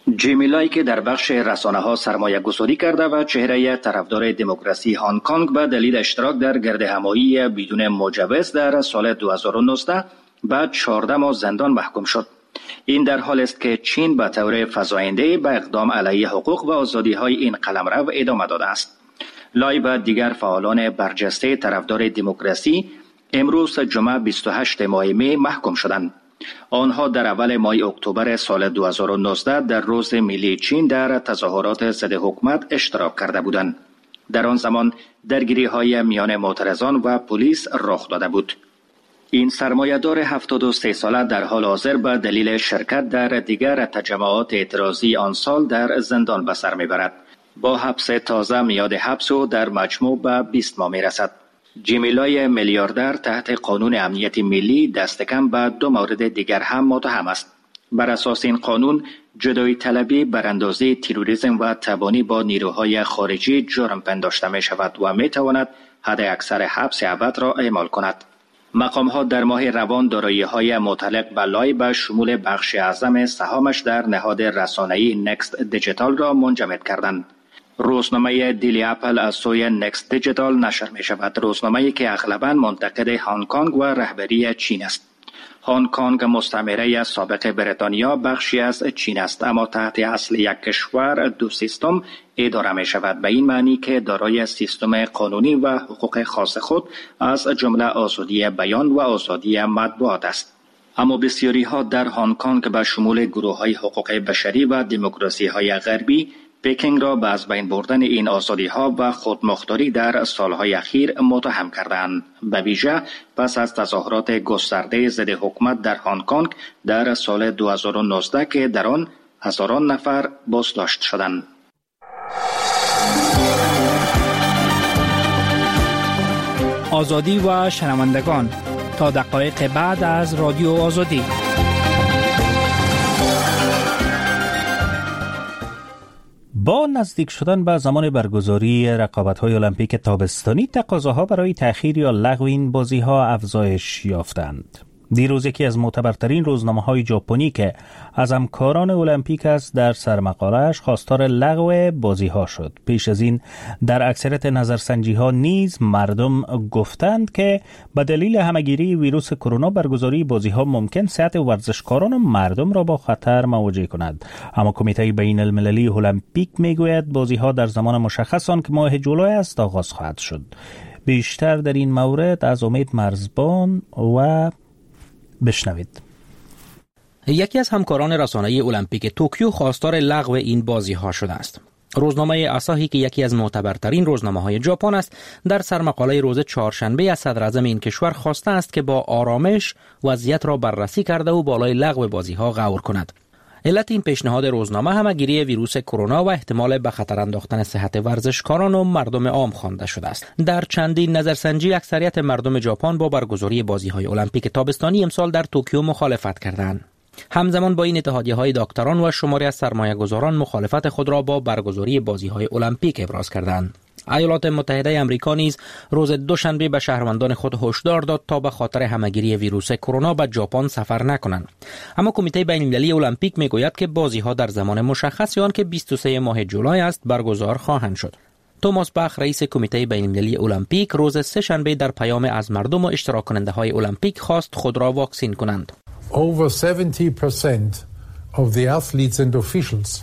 جیمی لای که در بخش رسانه ها سرمایه گذاری کرده و چهره طرفدار دموکراسی هنگ کنگ به دلیل اشتراک در گردهمایی بدون مجوز در سال 2019 بعد 14 ماه زندان محکوم شد. این در حال است که چین به طور فزاینده به اقدام علیه حقوق و آزادی های این قلمرو ادامه داده است. لای و دیگر فعالان برجسته طرفدار دموکراسی امروز جمعه 28 ماه می محکوم شدند. آنها در اول ماه اکتبر سال 2019 در روز ملی چین در تظاهرات ضد حکومت اشتراک کرده بودند. در آن زمان درگیری‌های میان معترضان و پلیس رخ داده بود. این سرمایه‌دار 73 ساله در حال حاضر به دلیل شرکت در دیگر تجمعات اعتراضی آن سال در زندان به سر میبرد. با حبس تازه میاد حبس او در مجموع به 20 ماه میرسد. جیمی لای میلیاردر تحت قانون امنیت ملی دست کم به 2 مورد دیگر هم متهم است. بر اساس این قانون جدایی طلبی براندازی تروریسم و تبانی با نیروهای خارجی جرم پنداشته می شود و می تواند حد اکثر حبس ابد را اعمال کند. مقام ها در ماه روان دارایی های متعلق به لای به شمول بخش اعظم سهامش در نهاد رسانه‌ای نکست دیجیتال را منجمد کردند. روزنامه دیلی اپل از سوی نکست دیجیتال نشر می شود. روزنامه‌ای که اغلباً منتقد هنگ کنگ و رهبری چین است. هنگ کنگ مستعمره سابق بریتانیا بخشی از چین است، اما تحت اصل یک کشور دو سیستم اداره می شود، به این معنی که دارای سیستم قانونی و حقوق خاص خود از جمله آزادی بیان و آزادی مطبوعات است. اما بسیاری ها در هنگ کنگ به شمول گروه های حقوق بشری و دموکراسی های غربی پکینگ را به از بین بردن این آزادی ها و خودمختاری در سالهای اخیر متهم کردند، به ویژه پس از تظاهرات گسترده ضد حکومت در هنگ کنگ در سال 2019 که در آن هزاران نفر بازداشت شدند. آزادی و شنوندگان، تا دقایق بعد از رادیو آزادی. با نزدیک شدن به زمان برگزاری رقابت‌های المپیک تابستانی، تقاضاها برای تأخیر یا لغو این بازی‌ها افزایش یافتند. دیروز یکی از معتبرترین روزنامه‌های ژاپنی که از همکاران المپیک است در سرمقاله‌اش خواستار لغو بازی‌ها شد. پیش از این در اکثریت نظرسنجی‌ها نیز مردم گفتند که به دلیل همه‌گیری ویروس کرونا برگزاری بازی‌ها ممکن صحت ورزشکاران و مردم را با خطر مواجه کند. اما کمیته بین المللی المپیک میگوید بازی‌ها در زمان مشخص آن که ماه جولای است آغاز خواهد شد. بیشتر در این مورد از امید مرزبان و بشنوید. یکی از همکاران رسانه‌ای المپیک توکیو خواستار لغو این بازی‌ها شده است. روزنامه آساهی که یکی از معتبرترین روزنامه‌های ژاپن است، در سرمقاله روز چهارشنبه از صدر اعظم این کشور خواسته است که با آرامش وضعیت را بررسی کرده و بالای لغو بازی‌ها غور کند. علت این پیشنهاد روزنامه همه‌گیری ویروس کرونا و احتمال به خطر انداختن صحت ورزشکاران و مردم عام خوانده شده است. در چندین نظرسنجی اکثریت مردم ژاپن با برگزاری بازی‌های المپیک تابستانی امسال در توکیو مخالفت کردند. همزمان با این اتحادیه‌های دکتران و شماری از سرمایه‌گذاران مخالفت خود را با برگزاری بازی‌های المپیک ابراز کردند. ایالات متحده آمریکا نیز روز دوشنبه به شهروندان خود هشدار داد تا به خاطر همه‌گیری ویروس کرونا به ژاپن سفر نکنند. اما کمیته بین‌المللی المپیک میگوید که بازی‌ها در زمان مشخص آن که 23 ماه جولای است برگزار خواهند شد. توماس باخ رئیس کمیته بین‌المللی المپیک روز سه‌شنبه در پیام از مردم و اشتراک کننده‌های المپیک خواست خود را واکسین کنند. Over 70% of the athletes and officials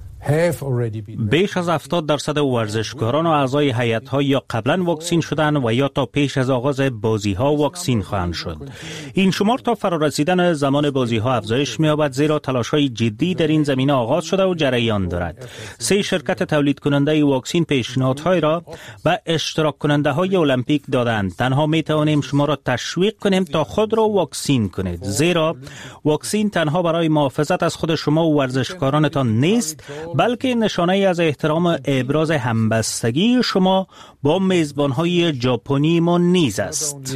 بیش از 70% ورزشکاران و اعضای هیئت‌ها یا قبلا واکسین شدند و یا تا پیش از آغاز بازی‌ها واکسین خواهند شد. این شمار تا فرارسیدن زمان بازی‌ها افزایش می‌یابد، زیرا تلاش‌های جدی در این زمینه آغاز شده و جریان دارد. 3 شرکت تولید کننده واکسین پیشنهادهای را به اشتراک کننده‌های المپیک دادند. تنها می‌توانیم شما را تشویق کنیم تا خود را واکسین کنید، زیرا واکسین تنها برای محافظت از خود شما و ورزشکارانتان نیست، بلکه نشانه از احترام و ابراز همبستگی شما با میزبان‌های ژاپنی ما نیز است.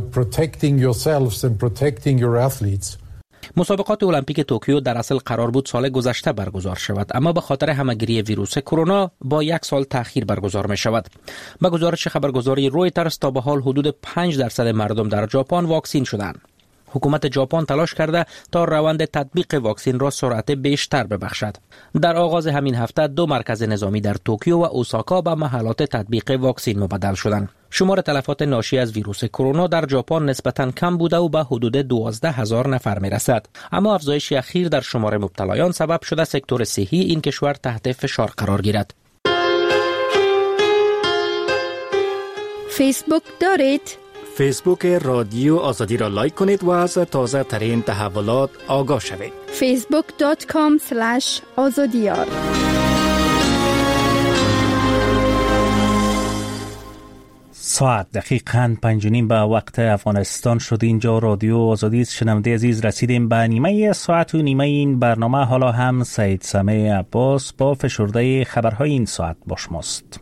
مسابقات المپیک توکیو در اصل قرار بود سال گذشته برگزار شود، اما به خاطر همه‌گیری ویروس کرونا با 1 سال تأخیر برگزار می شود. با گزارش خبرگزاری رویترز تا به حال حدود 5% مردم در ژاپن واکسین شدند. حکومت ژاپن تلاش کرده تا روند تطبیق واکسن را سرعت بیشتر ببخشد. در آغاز همین هفته 2 مرکز نظامی در توکیو و اوساکا به محلات تطبیق واکسن مبدل شدند. شمار تلفات ناشی از ویروس کرونا در ژاپن نسبتاً کم بوده و به حدود 12,000 نفر میرسد. اما افزایش اخیر در شمار مبتلایان سبب شده سکتور صحی این کشور تحت فشار قرار گیرد. فیسبوک دارید؟ فیسبوک رادیو آزادی را لایک کنید و از تازه ترین تحولات آگاه شوید. facebook.com/azadiyar. ساعت دقیقاً 5:30 به وقت افغانستان شد. اینجا رادیو آزادی است. شنونده عزیز، رسیدیم به نیمه ساعت و نیمه این برنامه. حالا هم سید سمیع عباس با فشرده خبرهای این ساعت با شماست.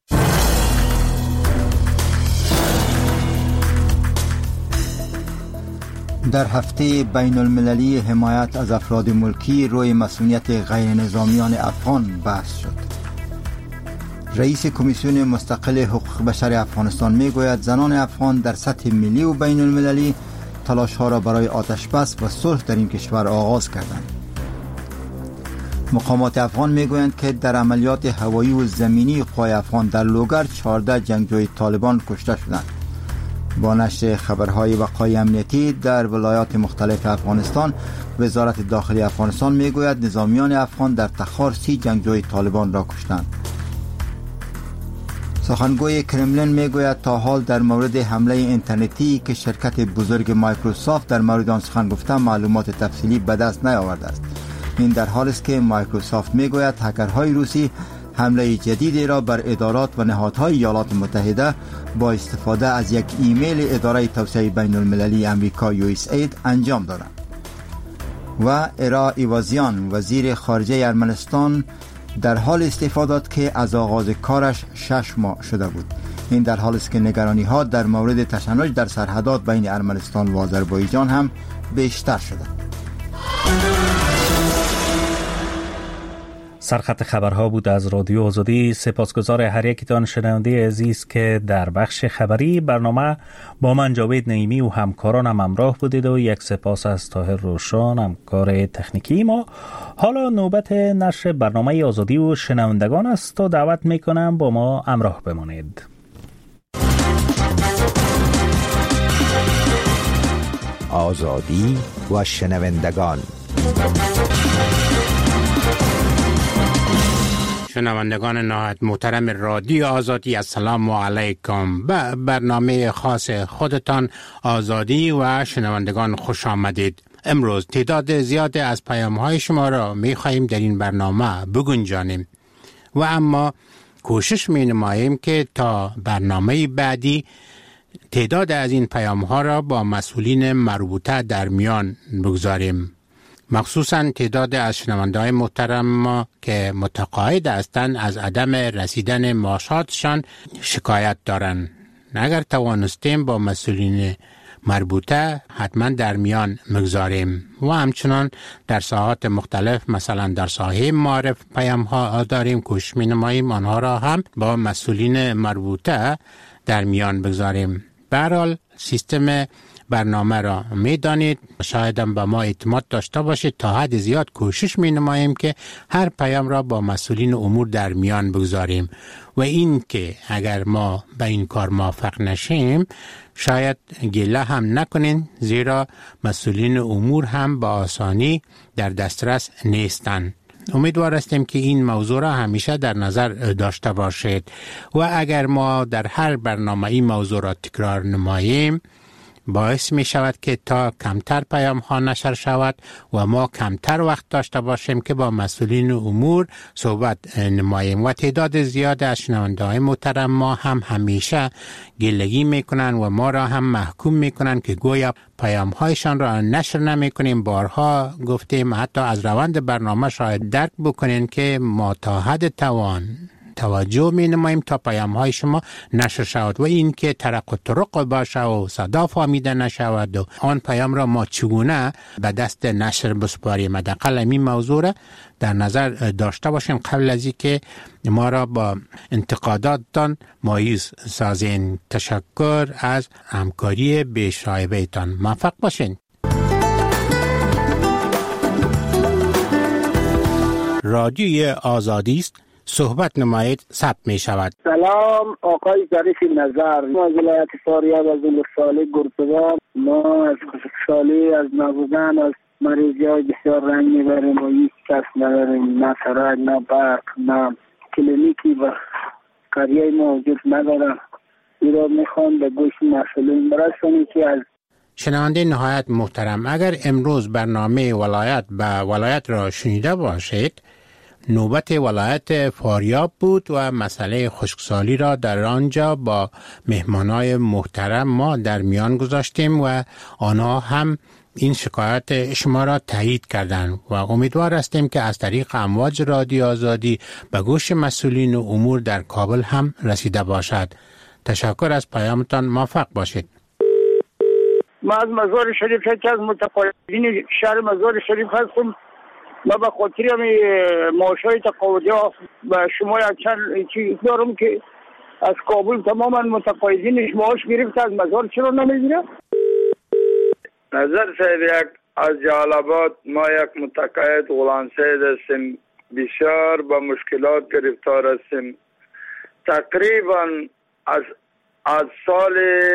در هفته بین المللی حمایت از افراد ملکی روی مسئولیت غیر نظامیان افغان بحث شد. رئیس کمیسیون مستقل حقوق بشر افغانستان میگوید زنان افغان در سطح ملی و بین المللی تلاش‌ها را برای آتش بس و صلح در این کشور آغاز کردند. مقامات افغان میگویند که در عملیات هوایی و زمینی قوای افغان در لوگر 14 جنگجوی طالبان کشته شدند. با نشر خبرهای وقایع امنیتی در ولایات مختلف افغانستان، وزارت داخلی افغانستان میگوید نظامیان افغان در تخار 30 جنگجوی طالبان را کشتند. سخنگوی کرملین میگوید تا حال در مورد حمله اینترنتی که شرکت بزرگ مایکروسافت در مورد آن سخن گفته معلومات تفصیلی به دست نیاورده است. این در حالی است که مایکروسافت میگوید هکرهای روسی حمله جدیدی را بر ادارات و نهادهای ایالات متحده با استفاده از یک ایمیل اداره توسعه بین المللی امریکا USAID انجام دادند. و ایرا ایوازیان وزیر خارجه ارمنستان در حال استعفا داد که از آغاز کارش 6 ماه شده بود. این در حالی است که نگرانی ها در مورد تشنج در سرحدات بین ارمنستان و آذربایجان هم بیشتر شده. سرخط خبرها بود از رادیو آزادی. سپاسگزار هر یکیتان شنونده عزیز که در بخش خبری برنامه با من جاوید نعیمی و همکارانم همراه بودید و یک سپاس از طاهر روشان همکار تکنیکی ما. حالا نوبت نشر برنامه آزادی و شنوندگان است و دعوت میکنم با ما همراه بمانید. آزادی و شنوندگان. شنوندگان نهایت محترم رادیو آزادی، السلام علیکم. به برنامه خاص خودتان آزادی و شنوندگان خوش آمدید. امروز تعداد زیاد از پیام‌های شما را می‌خواهیم در این برنامه بگنجانیم و اما کوشش می‌نماییم که تا برنامه بعدی تعداد از این پیام‌ها را با مسئولین مربوطه در میان بگذاریم. مخصوصاً تعداد از شنونده‌های محترم ما که متقاعد هستند از عدم رسیدن معاشاتشان شکایت دارند. اگر توانستیم با مسئولین مربوطه حتما در میان مگذاریم و همچنان در ساحات مختلف، مثلا در ساحه معارف پیام ها داریم، کوشش می‌نماییم آنها را هم با مسئولین مربوطه در میان بگذاریم. به هر حال سیستم برنامه را میدانید، شاید هم به ما اعتماد داشته باشید. تا حد زیاد کوشش می نماییم که هر پیام را با مسئولین امور در میان بگذاریم و این که اگر ما به این کار موافق نشیم شاید گله هم نکنین، زیرا مسئولین امور هم با آسانی در دسترس نیستند. امیدوار هستیم که این موضوع را همیشه در نظر داشته باشید و اگر ما در هر برنامه این موضوع را تکرار نماییم باعث می شود که تا کمتر پیام ها نشر شود و ما کمتر وقت داشته باشیم که با مسئولین امور صحبت نماییم و تعداد زیاد از شنونده های محترم ما هم همیشه گلگی می کنن و ما را هم محکوم می کنن که گویا پیام هایشان را نشر نمی کنیم. بارها گفتیم حتی از روند برنامه شاید درک بکنین که ما تا حد توان توجه می نماییم تا پیام های شما نشر شود و این که ترق و طرق باشه و صدا فهمیده نشود و آن پیام را ما چگونه به دست نشر بسپاریم. حداقل این موضوع را در نظر داشته باشیم قبل از اینکه ما را با انتقاداتتان مایوس سازین. تشکر از همکاری بی‌شایبه‌تان. موفق باشین. رادیوی آزادی است. صحبت نمایید ثبت می شود. سلام آقای ظریف نظر، ما از ولایت فاریاب از ولسوالی گرسوان. ما از خوشحالی از نبودن از مریضی های بسیار رنگ میبریم و هیچ کس نداریم، نه سرک نه برق نه کلینیکی و قریه ما وجود نداره. این را میخوام به گوش مسئولین برسونیم که از شنونده نهایت محترم، اگر امروز برنامه ولایت به ولایت را شنیده باشید، نوبت ولایت فاریاب بود و مسئله خشکسالی را در آنجا با مهمانای محترم ما در میان گذاشتیم و آنها هم این شکایت شما را تایید کردند و امیدوار هستیم که از طریق امواج رادیو آزادی به گوش مسئولین امور در کابل هم رسیده باشد. تشکر از پیامتان، موفق باشید. ما از مزار شریف یکی از متقاعدین شهر مزار شریف هستم. ما به خاطر معاشهای تقاعدی ها به شما یک چند چیز دارم که از کابل تماما متقاعدینش معاش گرفت، از مزار چرا نمیگیره؟ نظر صاحب، یک از جلال‌آباد ما یک متقاعد غلام سید هستیم، بسیار با مشکلات گرفتار هستیم. تقریبا از سال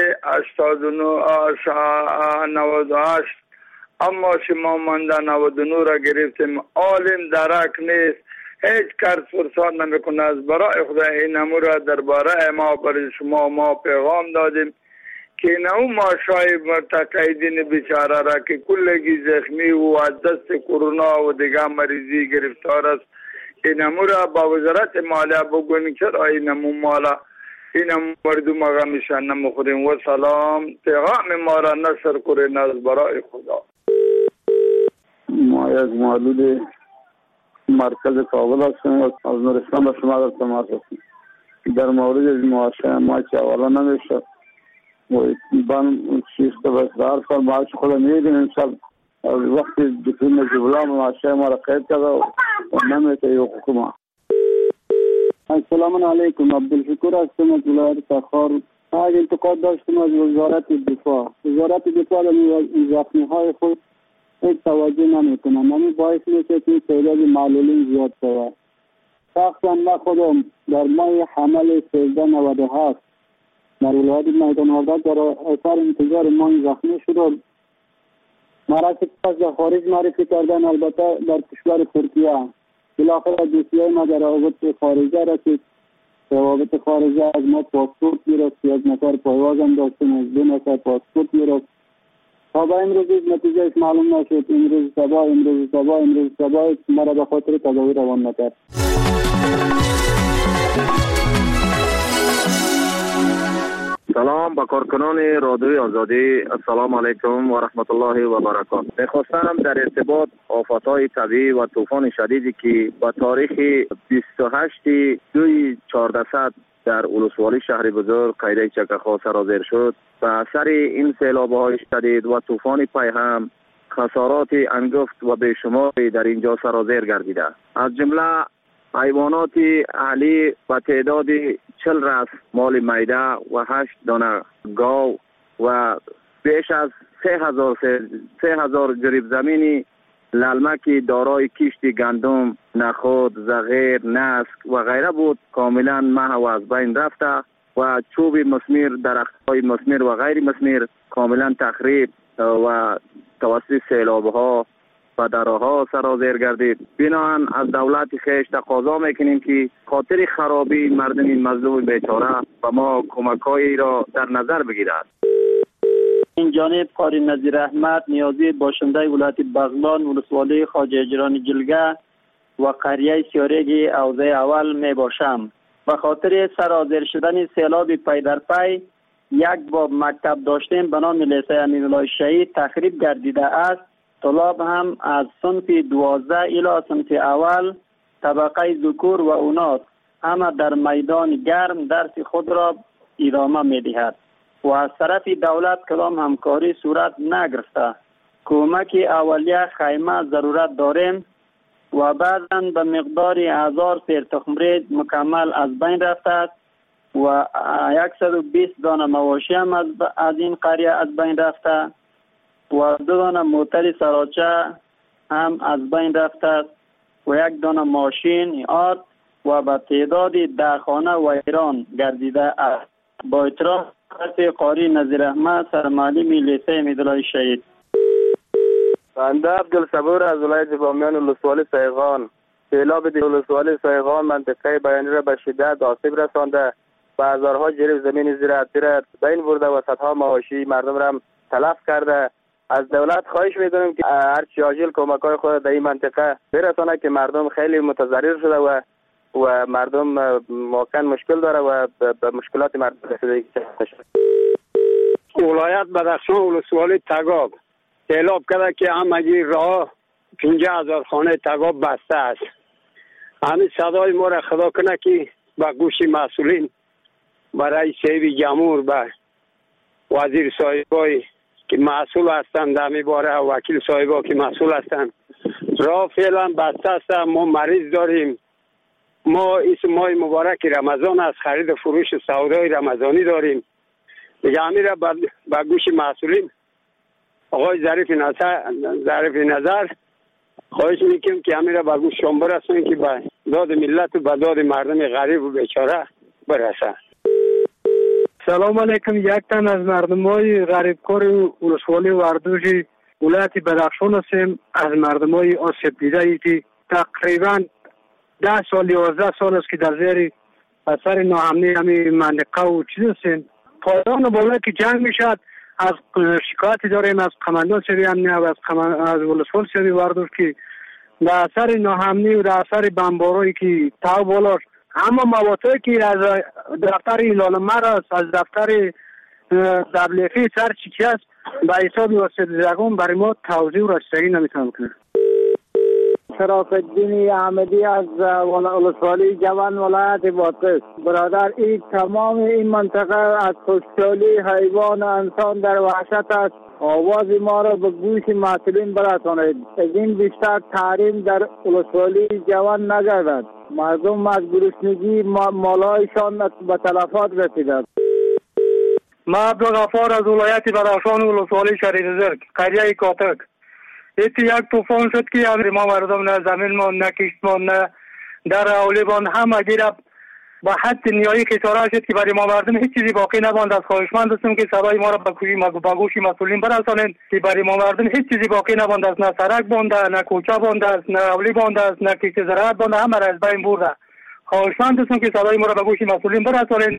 98 اما شما مانده 99 را گرفتیم. عالم درک نیست، هیچ کس فرصت نمیکنه. از برای خدا این امور را درباره ما برای شما ما پیغام دادیم که نو ماشای متقاعدین بیچاره را که کلگی زخمی و از دست کرونا و دیگه مریضی گرفتار است، این امور را با وزارت مالیه بگوییم چرا این مالا این مردم آقا میشن نمخوریم. و سلام، پیغام ما را نشر کنین از برای خدا. ما یک معلول مرکز کابل هستیم، از نورستان به شما در تماس هستیم. در مورد معاشه ما که اولا نمیشه و من 6 سال معاش خود میدیم، امسال وقتی دکتر جبلا معاشه ما را قید کرده و نمیشه ای حکومه. السلام علیکم، عبدالشکر هستم از ولایت تخار. از انتقاد داشتم از وزارت دفاع. وزارت دفاع در زخمی های خود هیچ توجه نمیکنه. نمی باعث میشه که تعداد معلولین زیاد شود. شخصا من خودم در ماه حمل 1397 در ولایت میدان وردک در اثر انتظار ما زخمی شدم. مرا که پس در خارج معرفی کردن، البته در کشور ترکیه. بالاخره دوسیه ما در روابط خارجه رسید. روابط خارجه از ما پاسپورت گرفت، یک نفر پایواز هم داشتیم، از 2 نفر پاسپورت گرفت. تا به امروز نتیجهش معلوم نشد. امروز صبح مرا به خاطر تداوی روان نکرد. سلام به کارکنان رادیوی آزادی، السلام علیکم و رحمت الله و برکاته. میخواستم در ارتباط آفت‌های طبیعی و طوفان شدیدی که با تاریخ 28/2/1400 در ولسوالی شهر بزرگ قریه چکخا سرازیر شد، به اثر این سیلاب‌های شدید و طوفان پیهم خسارات انگفت و بیشماری در اینجا سرازیر گردیده. از جمله حیوانات اهلی و تعداد 40 رأس مال میده و 8 دانه گاو و بیش از 3000 جریب زمینی للمکی دارای کشت گندم، نخود، زغیر، نسک و غیره بود کاملا محو از بین رفته و چوب مسمیر، درخت‌های مسمیر و غیر مسمیر کاملا تخریب و توسط سیلاب‌ها و دراها سرازیر گردید. بنابراین از دولت خیش تقاضا میکنیم که خاطر خرابی مردم مظلوم بیچاره و ما کمک‌هایی را در نظر بگیرد. این جانب قاری نظیر احمد نیازی باشنده ولایت بغلان ولسوالی خواجه اجران جلگه و قریه سیارگی حوزه اول می باشم. به خاطر سرازیر شدن سیلاب پی در پی یک باب مکتب داشتیم به نام لیسه امیرالله شهید تخریب گردیده است. طلاب هم از صنف 12 الی صنف اول طبقه ذکور و اوناث همه در میدان گرم درس خود را ادامه می‌دهد و از طرف دولت کدام همکاری صورت نگرفته. کمک اولیه خیمه ضرورت داریم و بعضاً به مقدار 1000 سیر تخم‌ریز مکمل از بین رفته است و 120 دانه مواشی هم از این قریه از بین رفته و 2 دانه موتر سراچه هم از بین رفته است و یک دانه ماشین آرد و به تعداد 10 خانه ویران گردیده است. با اعتراف قاری نظیر احمد سرمعلم لیسه امیدالله شهید. بنده عبدالصبور از ولایت بامیان ولسوالی سیغان. سیلاب ولسوالی سیغان منطقه بیانی را به شدت آسیب رسانده، بازارها جریف زمین زراعتی را بین برده و صدها مواشی مردم را تلف کرده. از دولت خواهش می‌کنیم که هرچی عاجل کمک‌های خود در این منطقه برسانه که مردم خیلی متضرر شده و مردم واقعا مشکل داره و به مشکلات مردم رسیدگی شده. ولایت بدخشان ولسوالی تگاب سیلاب کرده که همگی راه 50,000 خانه تگاب بسته است. همین صدای ما را خدا کنه که به گوش مسئولین، برای رئیس جمهور، به وزیر صاحبای که مسئول هستند در میباره و وکیل صاحبا که مسئول هستند، راه فعلا بسته است. ما مریض داریم. ما اسم ماه مبارک رمضان از خرید و فروش سودای رمضانی داریم. دیگه همین را به گوش مسئولین آقای ظریف نظر خواهش میکنیم که همین را به گوش شما برسونیم که به داد ملت و به داد مردم غریب و بیچاره برسه. سلام علیکم. یک تن از مردمای غریبکار ولسوالی وردوژ ولایت بدخشان هستیم. از مردمای آسیب دیده ای که تقریبا 10 سال 11 سال است که در زیر اثر ناامنی همین منطقه و چیز هستیم. پایان بالا که جنگ میشد، از شکایتی داریم از قماندان سری امنی و از ولسوال سری وردوژ که در اثر ناامنی و در اثر بمبارایی که تاو بالا، اما مواتایی که از دفتر ایلان مرز، از دفتر دبلیفی سر چیچی است به حساب واسط زگون برای ما توضیح و رسیدگی نمیتونم کنم. شرف الدین احمدی از ولسوالی جوان ولایت بادغیس. برادر، این تمام این منطقه از خوشحالی حیوان و انسان در وحشت است. آواز ما را به گوش مسئولین برسانید. از این بیشتر تحریم در ولسوالی جوان نگردد. مردم از گرسنگی مالایشان به تلفات رسیده. ما عبدالغفار از ولایت بدخشان ولسوالی شریف زرگ قریه کاتک. ایتی یک طوفان شد که ما مردم نه زمین مان، نه کشت مان، نه در اولی بان، همه گیره به حد نیایی خساره شد که برای ما مردم هیچ چیزی باقی نماند. از خواهشمند هستم که صدای ما را به گوش مسئولین برسانید که برای ما مردم هیچ چیزی باقی نمانده است. نه سرک بانده، نه کوچه بانده است، نه اولی بانده است، نه کشت زراعت بانده، همه را از بین برده. خواهشمند هستم که صدای ما را به گوش مسئولین برسانید.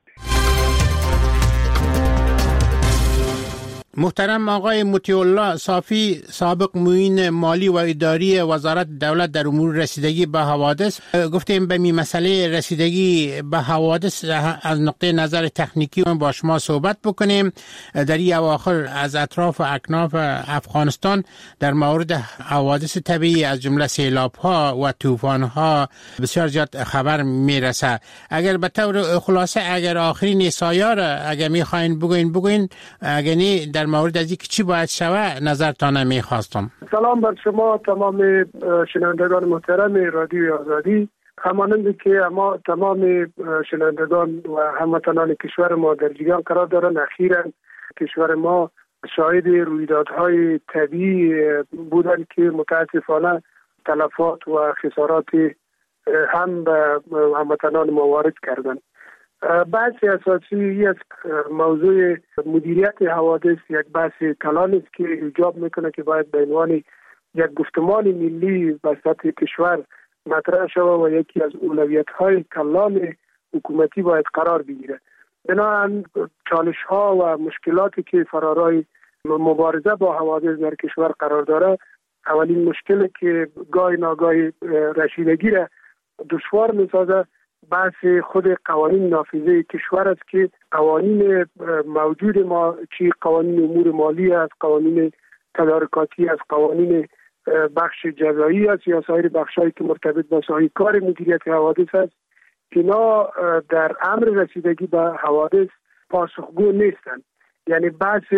محترم آقای مطیع الله صافی، سابق معین مالی و اداری وزارت دولت در امور رسیدگی به حوادث، گفتیم به مسئله رسیدگی به حوادث از نقطه نظر تکنیکی با شما صحبت بکنیم. در این اواخر از اطراف و اکناف افغانستان در مورد حوادث طبیعی از جمله سیلاب ها و طوفان ها بسیار زیاد خبر میرسه. اگر به طور خلاصه اگر آخرین سایار اگر میخواین بگوین اگر نی در مورد از اینکه چی باید شود نظرتان میخواستم. سلام بر شما تمام شنوندگان محترم رادیوی آزادی. همانند که ما تمام شنوندگان و هموطنان کشور ما در جریان قرار دارند، اخیراً کشور ما شاهد رویدادهای طبیعی بودند که متاسفانه تلفات و خسارات هم به هموطنان ما وارد کردند. بحث اساسی از موضوع مدیریت حوادث یک بحث کلان است که ایجاب میکنه که باید به عنوان یک گفتمان ملی به سطح کشور مطرح شود و یکی از اولویت‌های کلان حکومتی باید قرار بگیره. بنابراین چالش ها و مشکلاتی که فرارای مبارزه با حوادث در کشور قرار داره، اولین مشکلی که گاهی ناگاهی رسیدگی را دشوار میسازه بحث خود قوانین نافذه کشور است که قوانین موجود ما، چی قوانین امور مالی است، قوانین تدارکاتی است، قوانین بخش جزایی است یا سایر بخشایی که مرتبط با سایر کار مدیریت حوادث است، اینا در امر رسیدگی به حوادث پاسخگو نیستند. یعنی بحث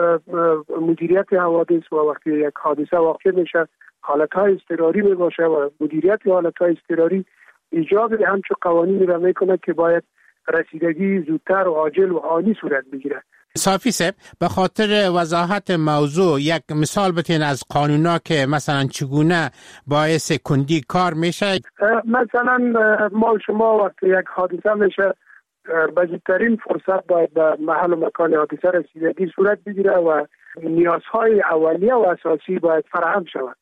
مدیریت حوادث و وقتی یک حادثه واقع میشه حالتهای اضطراری می باشه و مدیریت حالتهای اضطراری ایجاب همچون قوانینی را میکنه که باید رسیدگی زودتر و عاجل و عالی صورت بگیره. صافی صاحب، به خاطر وضاحت موضوع یک مثال بتین از قانونا که مثلا چگونه باعث کندی کار میشه. مثلا ما شما وقتی یک حادثه میشه بزرگترین فرصت باید به محل و مکان حادثه رسیدگی صورت بگیره و نیازهای اولیه و اساسی باید فراهم شود.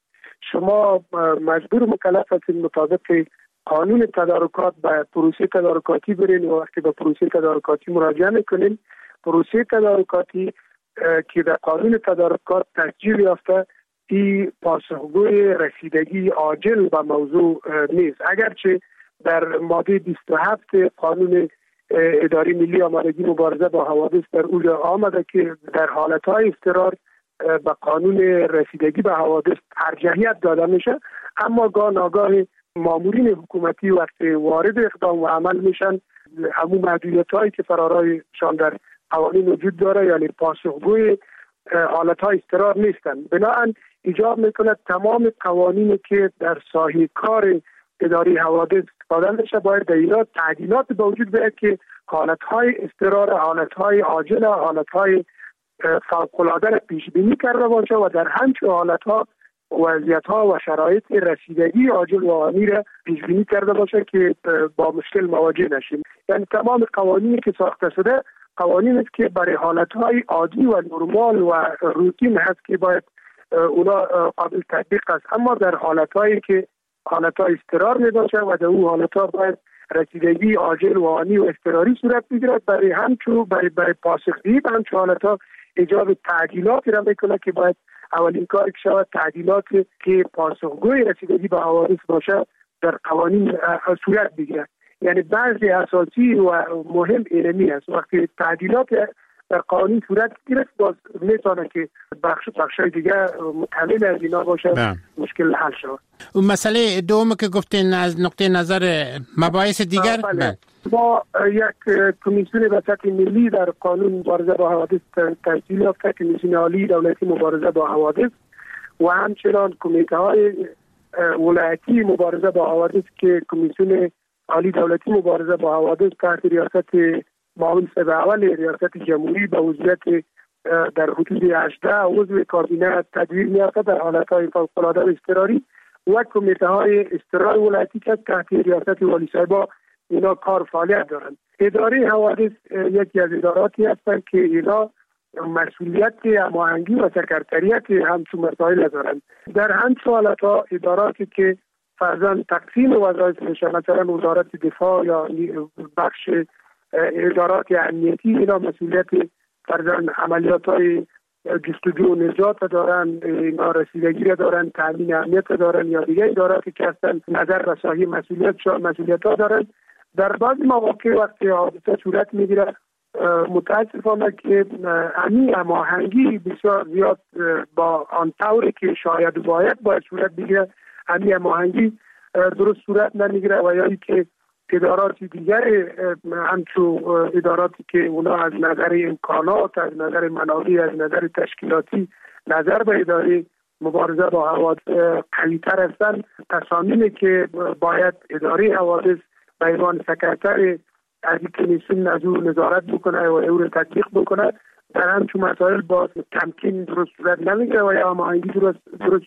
شما مجبور مکلف هستید مطابق قانون تدارکات به پروسه تدارکاتی برین و وقتی به پروسه تدارکاتی مراجعه میکنین، پروسه تدارکاتی که در قانون تدارکات تسجیل یافته این پاسخگوی رسیدگی عاجل به موضوع نیست، اگرچه در ماده 27 قانون اداره ملی آمادگی مبارزه با حوادث در اونجا آمده که در حالتهای اضطرار به قانون رسیدگی به حوادث ارجحیت داده میشه، اما ناگاه مامورین حکومتی وقتی وارد اقدام و عمل میشن همون محدودیت‌هایی که فرارایشان در قوانین وجود داره یعنی پاسخگوی حالتهای اضطرار نیستن. بنابراین ایجاب میکنه تمام قوانینی که در ساحه کار اداره حوادث استفاده میشه باید در اینا تعدیلات به وجود بیاید که حالتهای اضطرار، حالتهای عاجل، حالتهای فوق‌العاده را پیش بینی کرده باشه و در همچون حالتها وضعیت‌ها و شرایط رسیدگی عاجل و آنی را پیش بینی کرده باشه که با مشکل مواجه نشیم. یعنی تمام قوانینی که ساخته شده قوانین است که برای حالتهای عادی و نرمال و روتین هست که باید اونا قابل تطبیق است، اما در حالتهایی که حالتهای اضطرار می باشه و در اون حالتها باید رسیدگی عاجل و آنی و اضطراری صورت بگیرد، برای همچون برای پاسخگویی به همچون حالتها ایجاب تعدیلاتی را میکنه که باید اولین کاری که شود تعدیلاتی که پاسخگوی رسیدگی به حوادث باشه در قوانین صورت بگیره. یعنی بعضی اساسی و مهم علمی است. وقتی تعدیلات در قوانین صورت گرفت باز میتونه که بخشای دیگه متحمل از اینا باشه مشکل حل شود. اون مسئله دوم که گفتین از نقطه نظر مباحث دیگر ما یک کمیسیون به سطح ملی در قانون مبارزه با حوادث تشکیل یافته، کمیسیون عالی دولتی مبارزه با حوادث و همچنان کمیته های ولایتی مبارزه با حوادث که کمیسیون عالی دولتی مبارزه با حوادث تحت ریاست معاون صدر اول ریاست جمهوری به وضعیت در حدود 18 عضو کابینه تدبیر می‌یافته در حالت‌های فوق‌العاده اضطراری و کمیته های اضطرار ولایتی که تحت ریاست والی صاحبا اینا کار فعالیت دارند. اداره حوادث یکی از اداراتی هستند که اینا مسئولیت هماهنگی و سکرتریت همچون مسائل دارند. در همچون حالت‌ها اداراتی که فرضاً تقسیم وظایف میشه، مثلا وزارت دفاع یا بخش ادارات امنیتی، اینا مسئولیت فرضاً عملیات‌های جستجو و نجات دارن، اینا رسیدگی دارن، تامین امنیت دارن یا دیگه اداراتی که هستن نظر به صحیح مسئولیت‌ها دارن. در بعضی مواقع وقتی حادثه صورت میگیره متاسفانه که هماهنگی بسیار زیاد با آن طوری که شاید باید صورت بگیره هماهنگی درست صورت نمیگیره و یا اینکه ادارات دیگر همچون اداراتی که اونا از نظر امکانات، از نظر منابع، از نظر تشکیلاتی نظر به اداره مبارزه با حوادث قوی‌تر هستند، تصامیمی که باید اداره حوادث به عنوان سکرتر از این کمیسیون از او نظارت بکنه و او رو تطبیق بکنه در همچون مسائل با تمکین درست صورت نمیگیره و یا هماهنگی درست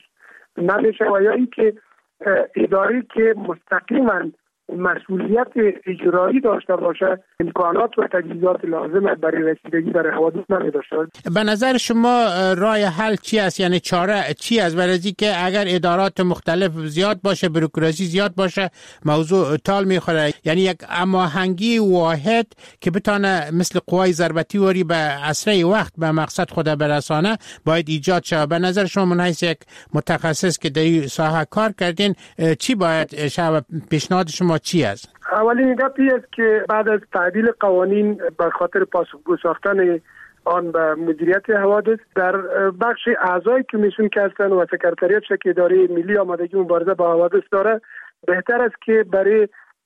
نمیشه و یا اینکه اداره که مستقیما مسئولیت اجرایی داشته باشه امکانات و تجهیزات لازم برای رسیدگی برای حوادث نداشته. به نظر شما راه حل چی است؟ یعنی چاره چی است؟ برای که اگر ادارات مختلف زیاد باشه، بروکراسی زیاد باشه، موضوع تال میخوره. یعنی یک هماهنگی واحد که بتونه مثل قوای ضربتی وری به اسرع وقت به مقصد خود برسانه باید ایجاد شود. به نظر شما من حیث یک متخصص که در این ساحه کار کردین چی باید شود؟ پیشنهاد شما چی است؟ اولین گپی است که بعد از تعدیل قوانین به خاطر پاسخگو ساختن آن به مدیریت حوادث در بخش اعضای کمیسیون که هستند و سکرتریات که اداره ملی آمادگی مبارزه با حوادث داره، بهتر است که برای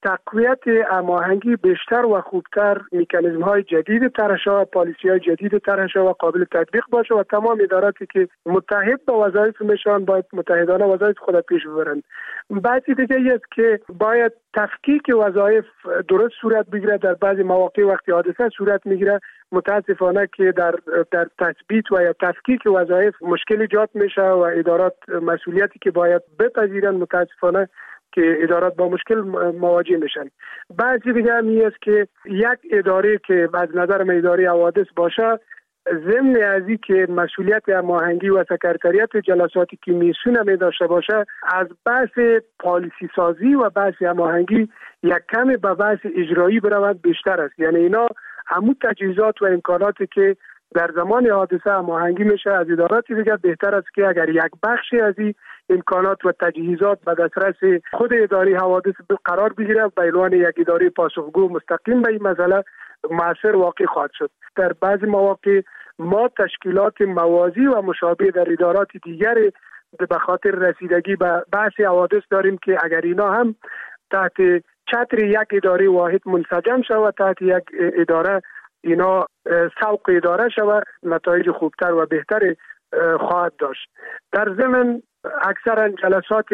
تقویت هماهنگی بیشتر و خوبتر، مکانیزم های جدید طرح شود، پالیسی های جدید طرح شود و قابل تطبیق باشه و تمام اداراتی که متحد به وظایف میشن باید متحدانه وظایف خود پیش ببرند. بعضی دیگه است که باید تفکیک وظایف درست صورت بگیره. در بعضی مواقع وقتی حادثه صورت میگیره متاسفانه که در تثبیت و یا تفکیک وظایف مشکل ایجاد میشه و ادارات مسئولیتی که باید بپذیرن متاسفانه که ادارات با مشکل مواجه میشن. بعضی دیگه هم است که یک اداره که از نظر من اداره حوادث باشه، ضمن از این که مسئولیت هماهنگی و سکرتریت جلساتی که میسونه می داشته باشه، از بحث پالیسی سازی و بحث هماهنگی یک کمی به بحث اجرایی برود بیشتر است. یعنی اینا همون تجهیزات و امکاناتی که در زمان حادثه هماهنگی میشه از ادارات دیگه بهتر است که اگر یک بخشی از این امکانات و تجهیزات به دسترس خود اداره حوادث قرار بگیره، به عنوان یک اداره پاسخگو مستقیم به این مسئله مؤثر واقع خواهد شد. در بعضی مواقع ما تشکیلات موازی و مشابه در ادارات دیگر به خاطر رسیدگی به بحث حوادث داریم که اگر اینا هم تحت چتر یک اداره واحد منسجم شود، تحت یک اداره اینا سوق اداره شود، نتایج خوبتر و بهتر خواهد داشت. در ضمن اکثرا جلسات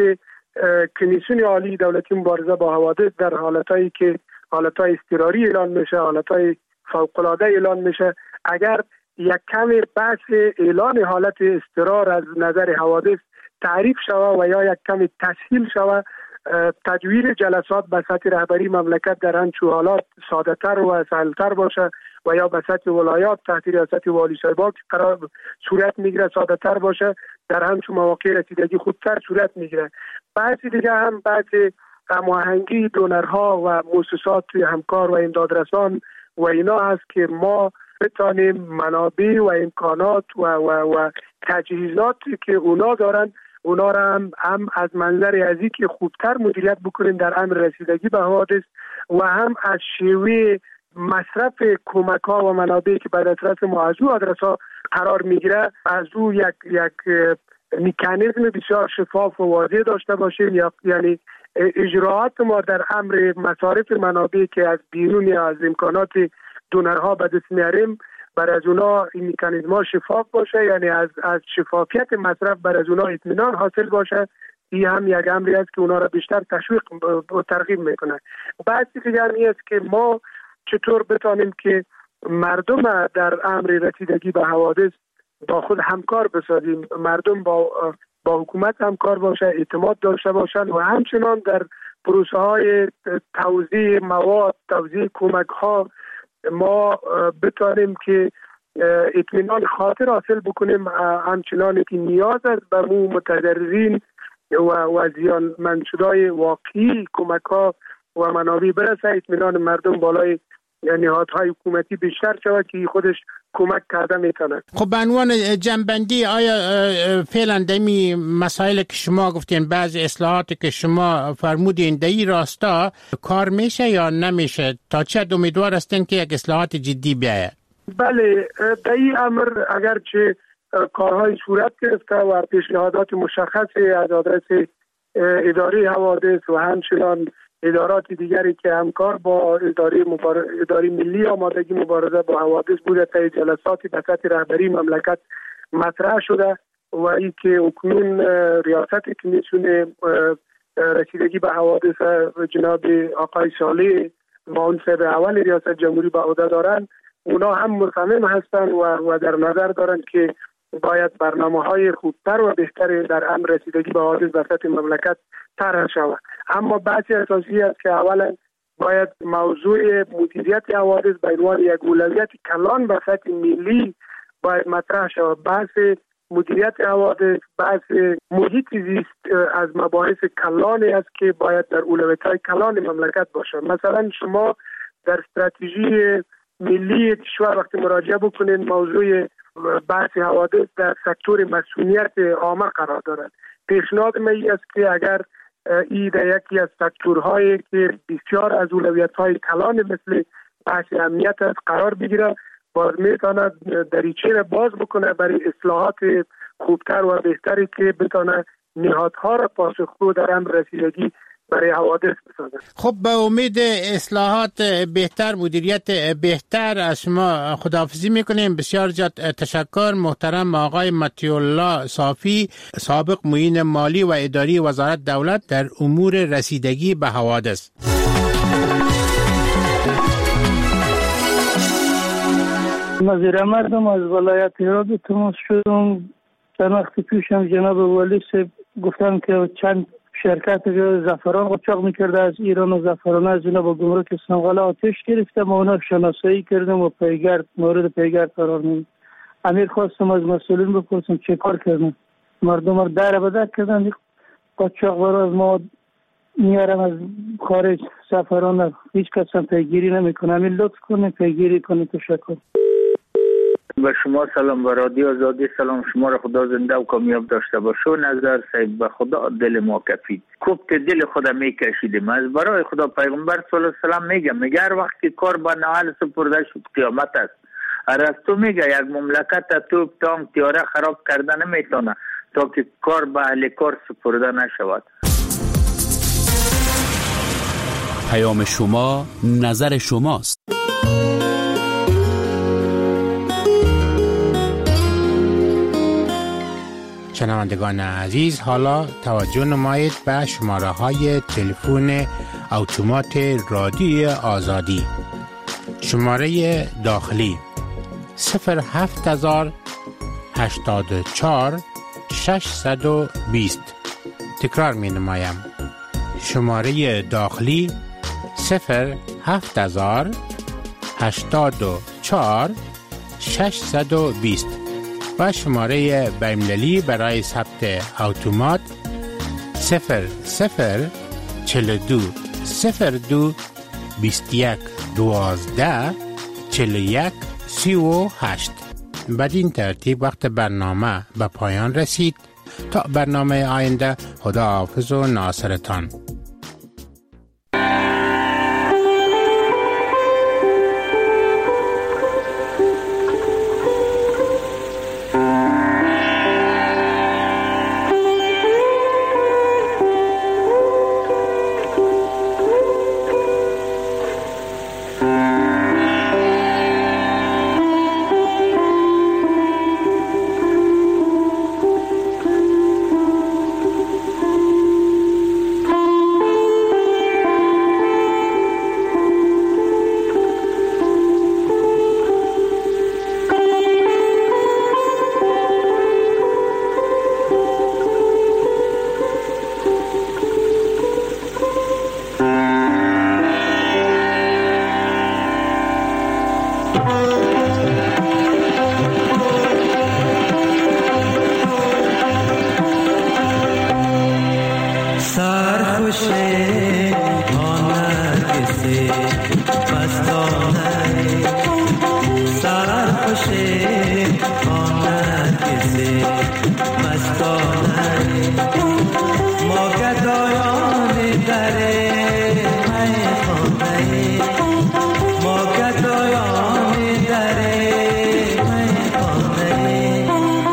کمیسیون عالی دولتی مبارزه با حوادث در حالتایی که حالتهای اضطراری اعلان میشه، حالتهای فوق‌العاده اعلان میشه، اگر یک کمی بحث اعلان حالت اضطرار از نظر حوادث تعریف شود و یا یک کمی تسهیل شود، تدویر جلسات به سطح رهبری مملکت در همچون حالات ساده تر و سهلتر باشه و یا به سطح ولایات تحت ریاست والی صاحبا که قرار صورت میگیره ساده تر باشه، در همچون مواقع رسیدگی خوبتر صورت میگیره. بعضی دیگه هم بعض هماهنگی دونرها و مؤسسات همکار و امدادرسان و اینا هست که ما بتانیم منابع و امکانات و تجهیزاتی که اونا دارن اونا را هم از منظر ازی که خوبتر مدیریت بکنیم در امر رسیدگی به حوادث و هم از شیوه مصرف کمک ها و منابعی که به دسترس ما از او آدرس‌ها قرار میگیره از او یک مکانیزم بسیار شفاف و واضح داشته باشیم، یعنی اجراعات ما در امر مصارف منابعی که از بیرون یا از امکانات دونرها به دست میاریم بر از اونا این مکانیزم‌ها شفاف باشه، یعنی از شفافیت مصرف بر از اونا اطمینان حاصل باشه. این هم یک امری است که اونا را بیشتر تشویق و ترغیب میکنه. بعضی دیگر است که ما چطور بتانیم که مردم در امر رسیدگی به حوادث با خود همکار بسازیم، مردم با حکومت همکار باشه، اعتماد داشته باشند و همچنان در پروسه های توزیع مواد، توزیع کمک ها ما بتانیم که اطمینان خاطر حاصل بکنیم، همچنان که نیاز است به مو متضررین و زیانمندشدهای واقعی کمک ها و منابع برسه، اطمینان مردم بالای نهادهای حکومتی بیشتر شود که خودش کمک کرده میتونه. خب به عنوان جنبندی آیا فعلا دمی مسائل که شما گفتین، بعضی اصلاحاتی که شما فرمودین در این راستا کار میشه یا نمیشه؟ تا چه امیدوار هستین که یک اصلاحات جدی بیاید؟ بله، در این امر اگرچه کارهای صورت گرفته و پیشنهادات مشخصی از آدرس اداره حوادث و همچنان ادارات دیگری که همکار با اداره ملی آمادگی مبارزه با حوادث بوده تا جلساتی به سطح رهبری مملکت مطرح شده و این که اکنون ریاست کمیسیون رسیدگی به حوادث جناب آقای صالح معاون اول ریاست جمهوری به عهده دارن، اونا هم مصمم هستند و در نظر دارند که باید برنامه‌های خوبتر و بهتر در امر رسیدگی به حوادث به سطح مملکت طرح شود. اما بحث اساسی است که اولا باید موضوع مدیریت حوادث به عنوان یک اولویت کلان به سطح ملی باید مطرح شود. بحث مدیریت حوادث، بحث محیط زیست از مباحث کلانی است که باید در اولویت‌های کلان مملکت باشه. مثلا شما در استراتژی ملی کشور وقتی مراجعه بکنید موضوع بحث حوادث در سکتور مسئولیت عامه قرار دارد. پیشنهاد من است که اگر این در یکی از سکتورهایی که بسیار از اولویت‌های کلان مثل بحث امنیت است قرار بگیره، باز میتواند دریچه را باز بکنه برای اصلاحات خوبتر و بهتری که بتونه نهادها را پاسخگو در امر رسیدگی برای حوادث بسازن. خب به امید اصلاحات بهتر، مدیریت بهتر از شما خداحافظی میکنیم. بسیار زیاد تشکر محترم آقای مطیع الله صافی، سابق معین مالی و اداری وزارت دولت در امور رسیدگی به حوادث. نظیر مردم از ولایت هرات تماس شدم. چند وقت پیشم جناب والی صاحب گفتن که چند شرکت زعفران قاچاق میکرده از ایران و زعفران از اینا با گمرک سنغال آتش گرفته. ما اونا شناسایی کردیم و مورد پیگرد قرار میدیم. امیر خواستم از مسئولین بپرسم چه کار کردن. مردم رو در به در کردن، قاچاق برای ما میارم از خارج زعفران، هیچ کس هم پیگیری نمیکنه. امیر لطف کنه پیگیری کنه. تشکر. به شما سلام، به رادیو آزادی سلام. شما را خدا زنده و کامیاب داشته باشه. نظر صاحب به خدا دل ما کفید، کوبت دل خدا میکشیدیم. از برای خدا پیغمبر صلی الله علیه و سلم میگه هر وقت که کار به نهال سپرده شد قیامت است. ارسطو میگه یک مملکت توپ تانک تیاره خراب کردن نمیتونه تا که کار به اهل کار سپرده نشود. پیام شما نظر شماست. شنوندگان عزیز، حالا توجه نمایید به شماره های تلفن اتومات رادیو آزادی. شماره داخلی 07084 620. تکرار می نمایم. شماره داخلی 07084 620 و شماره بین‌المللی برای ثبت اتومات 0042 02 21 12 41 38. بدین ترتیب وقت برنامه به پایان رسید. تا برنامه آینده، خداحافظ و ناصرتان.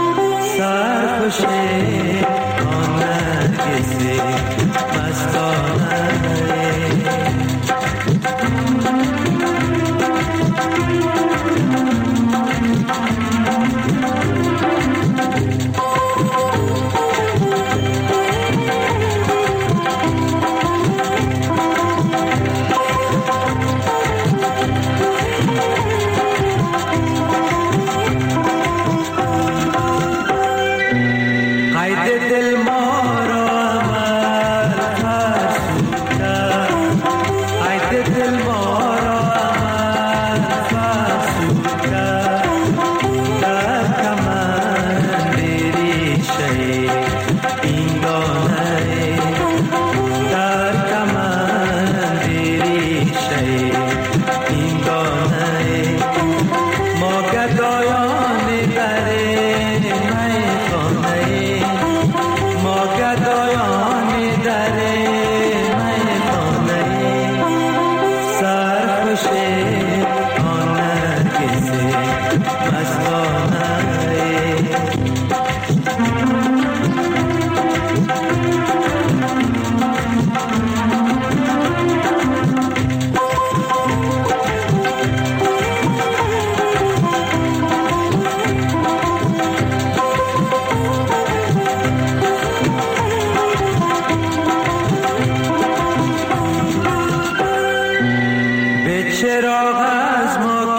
خوشه آن نرگس مستانه از ما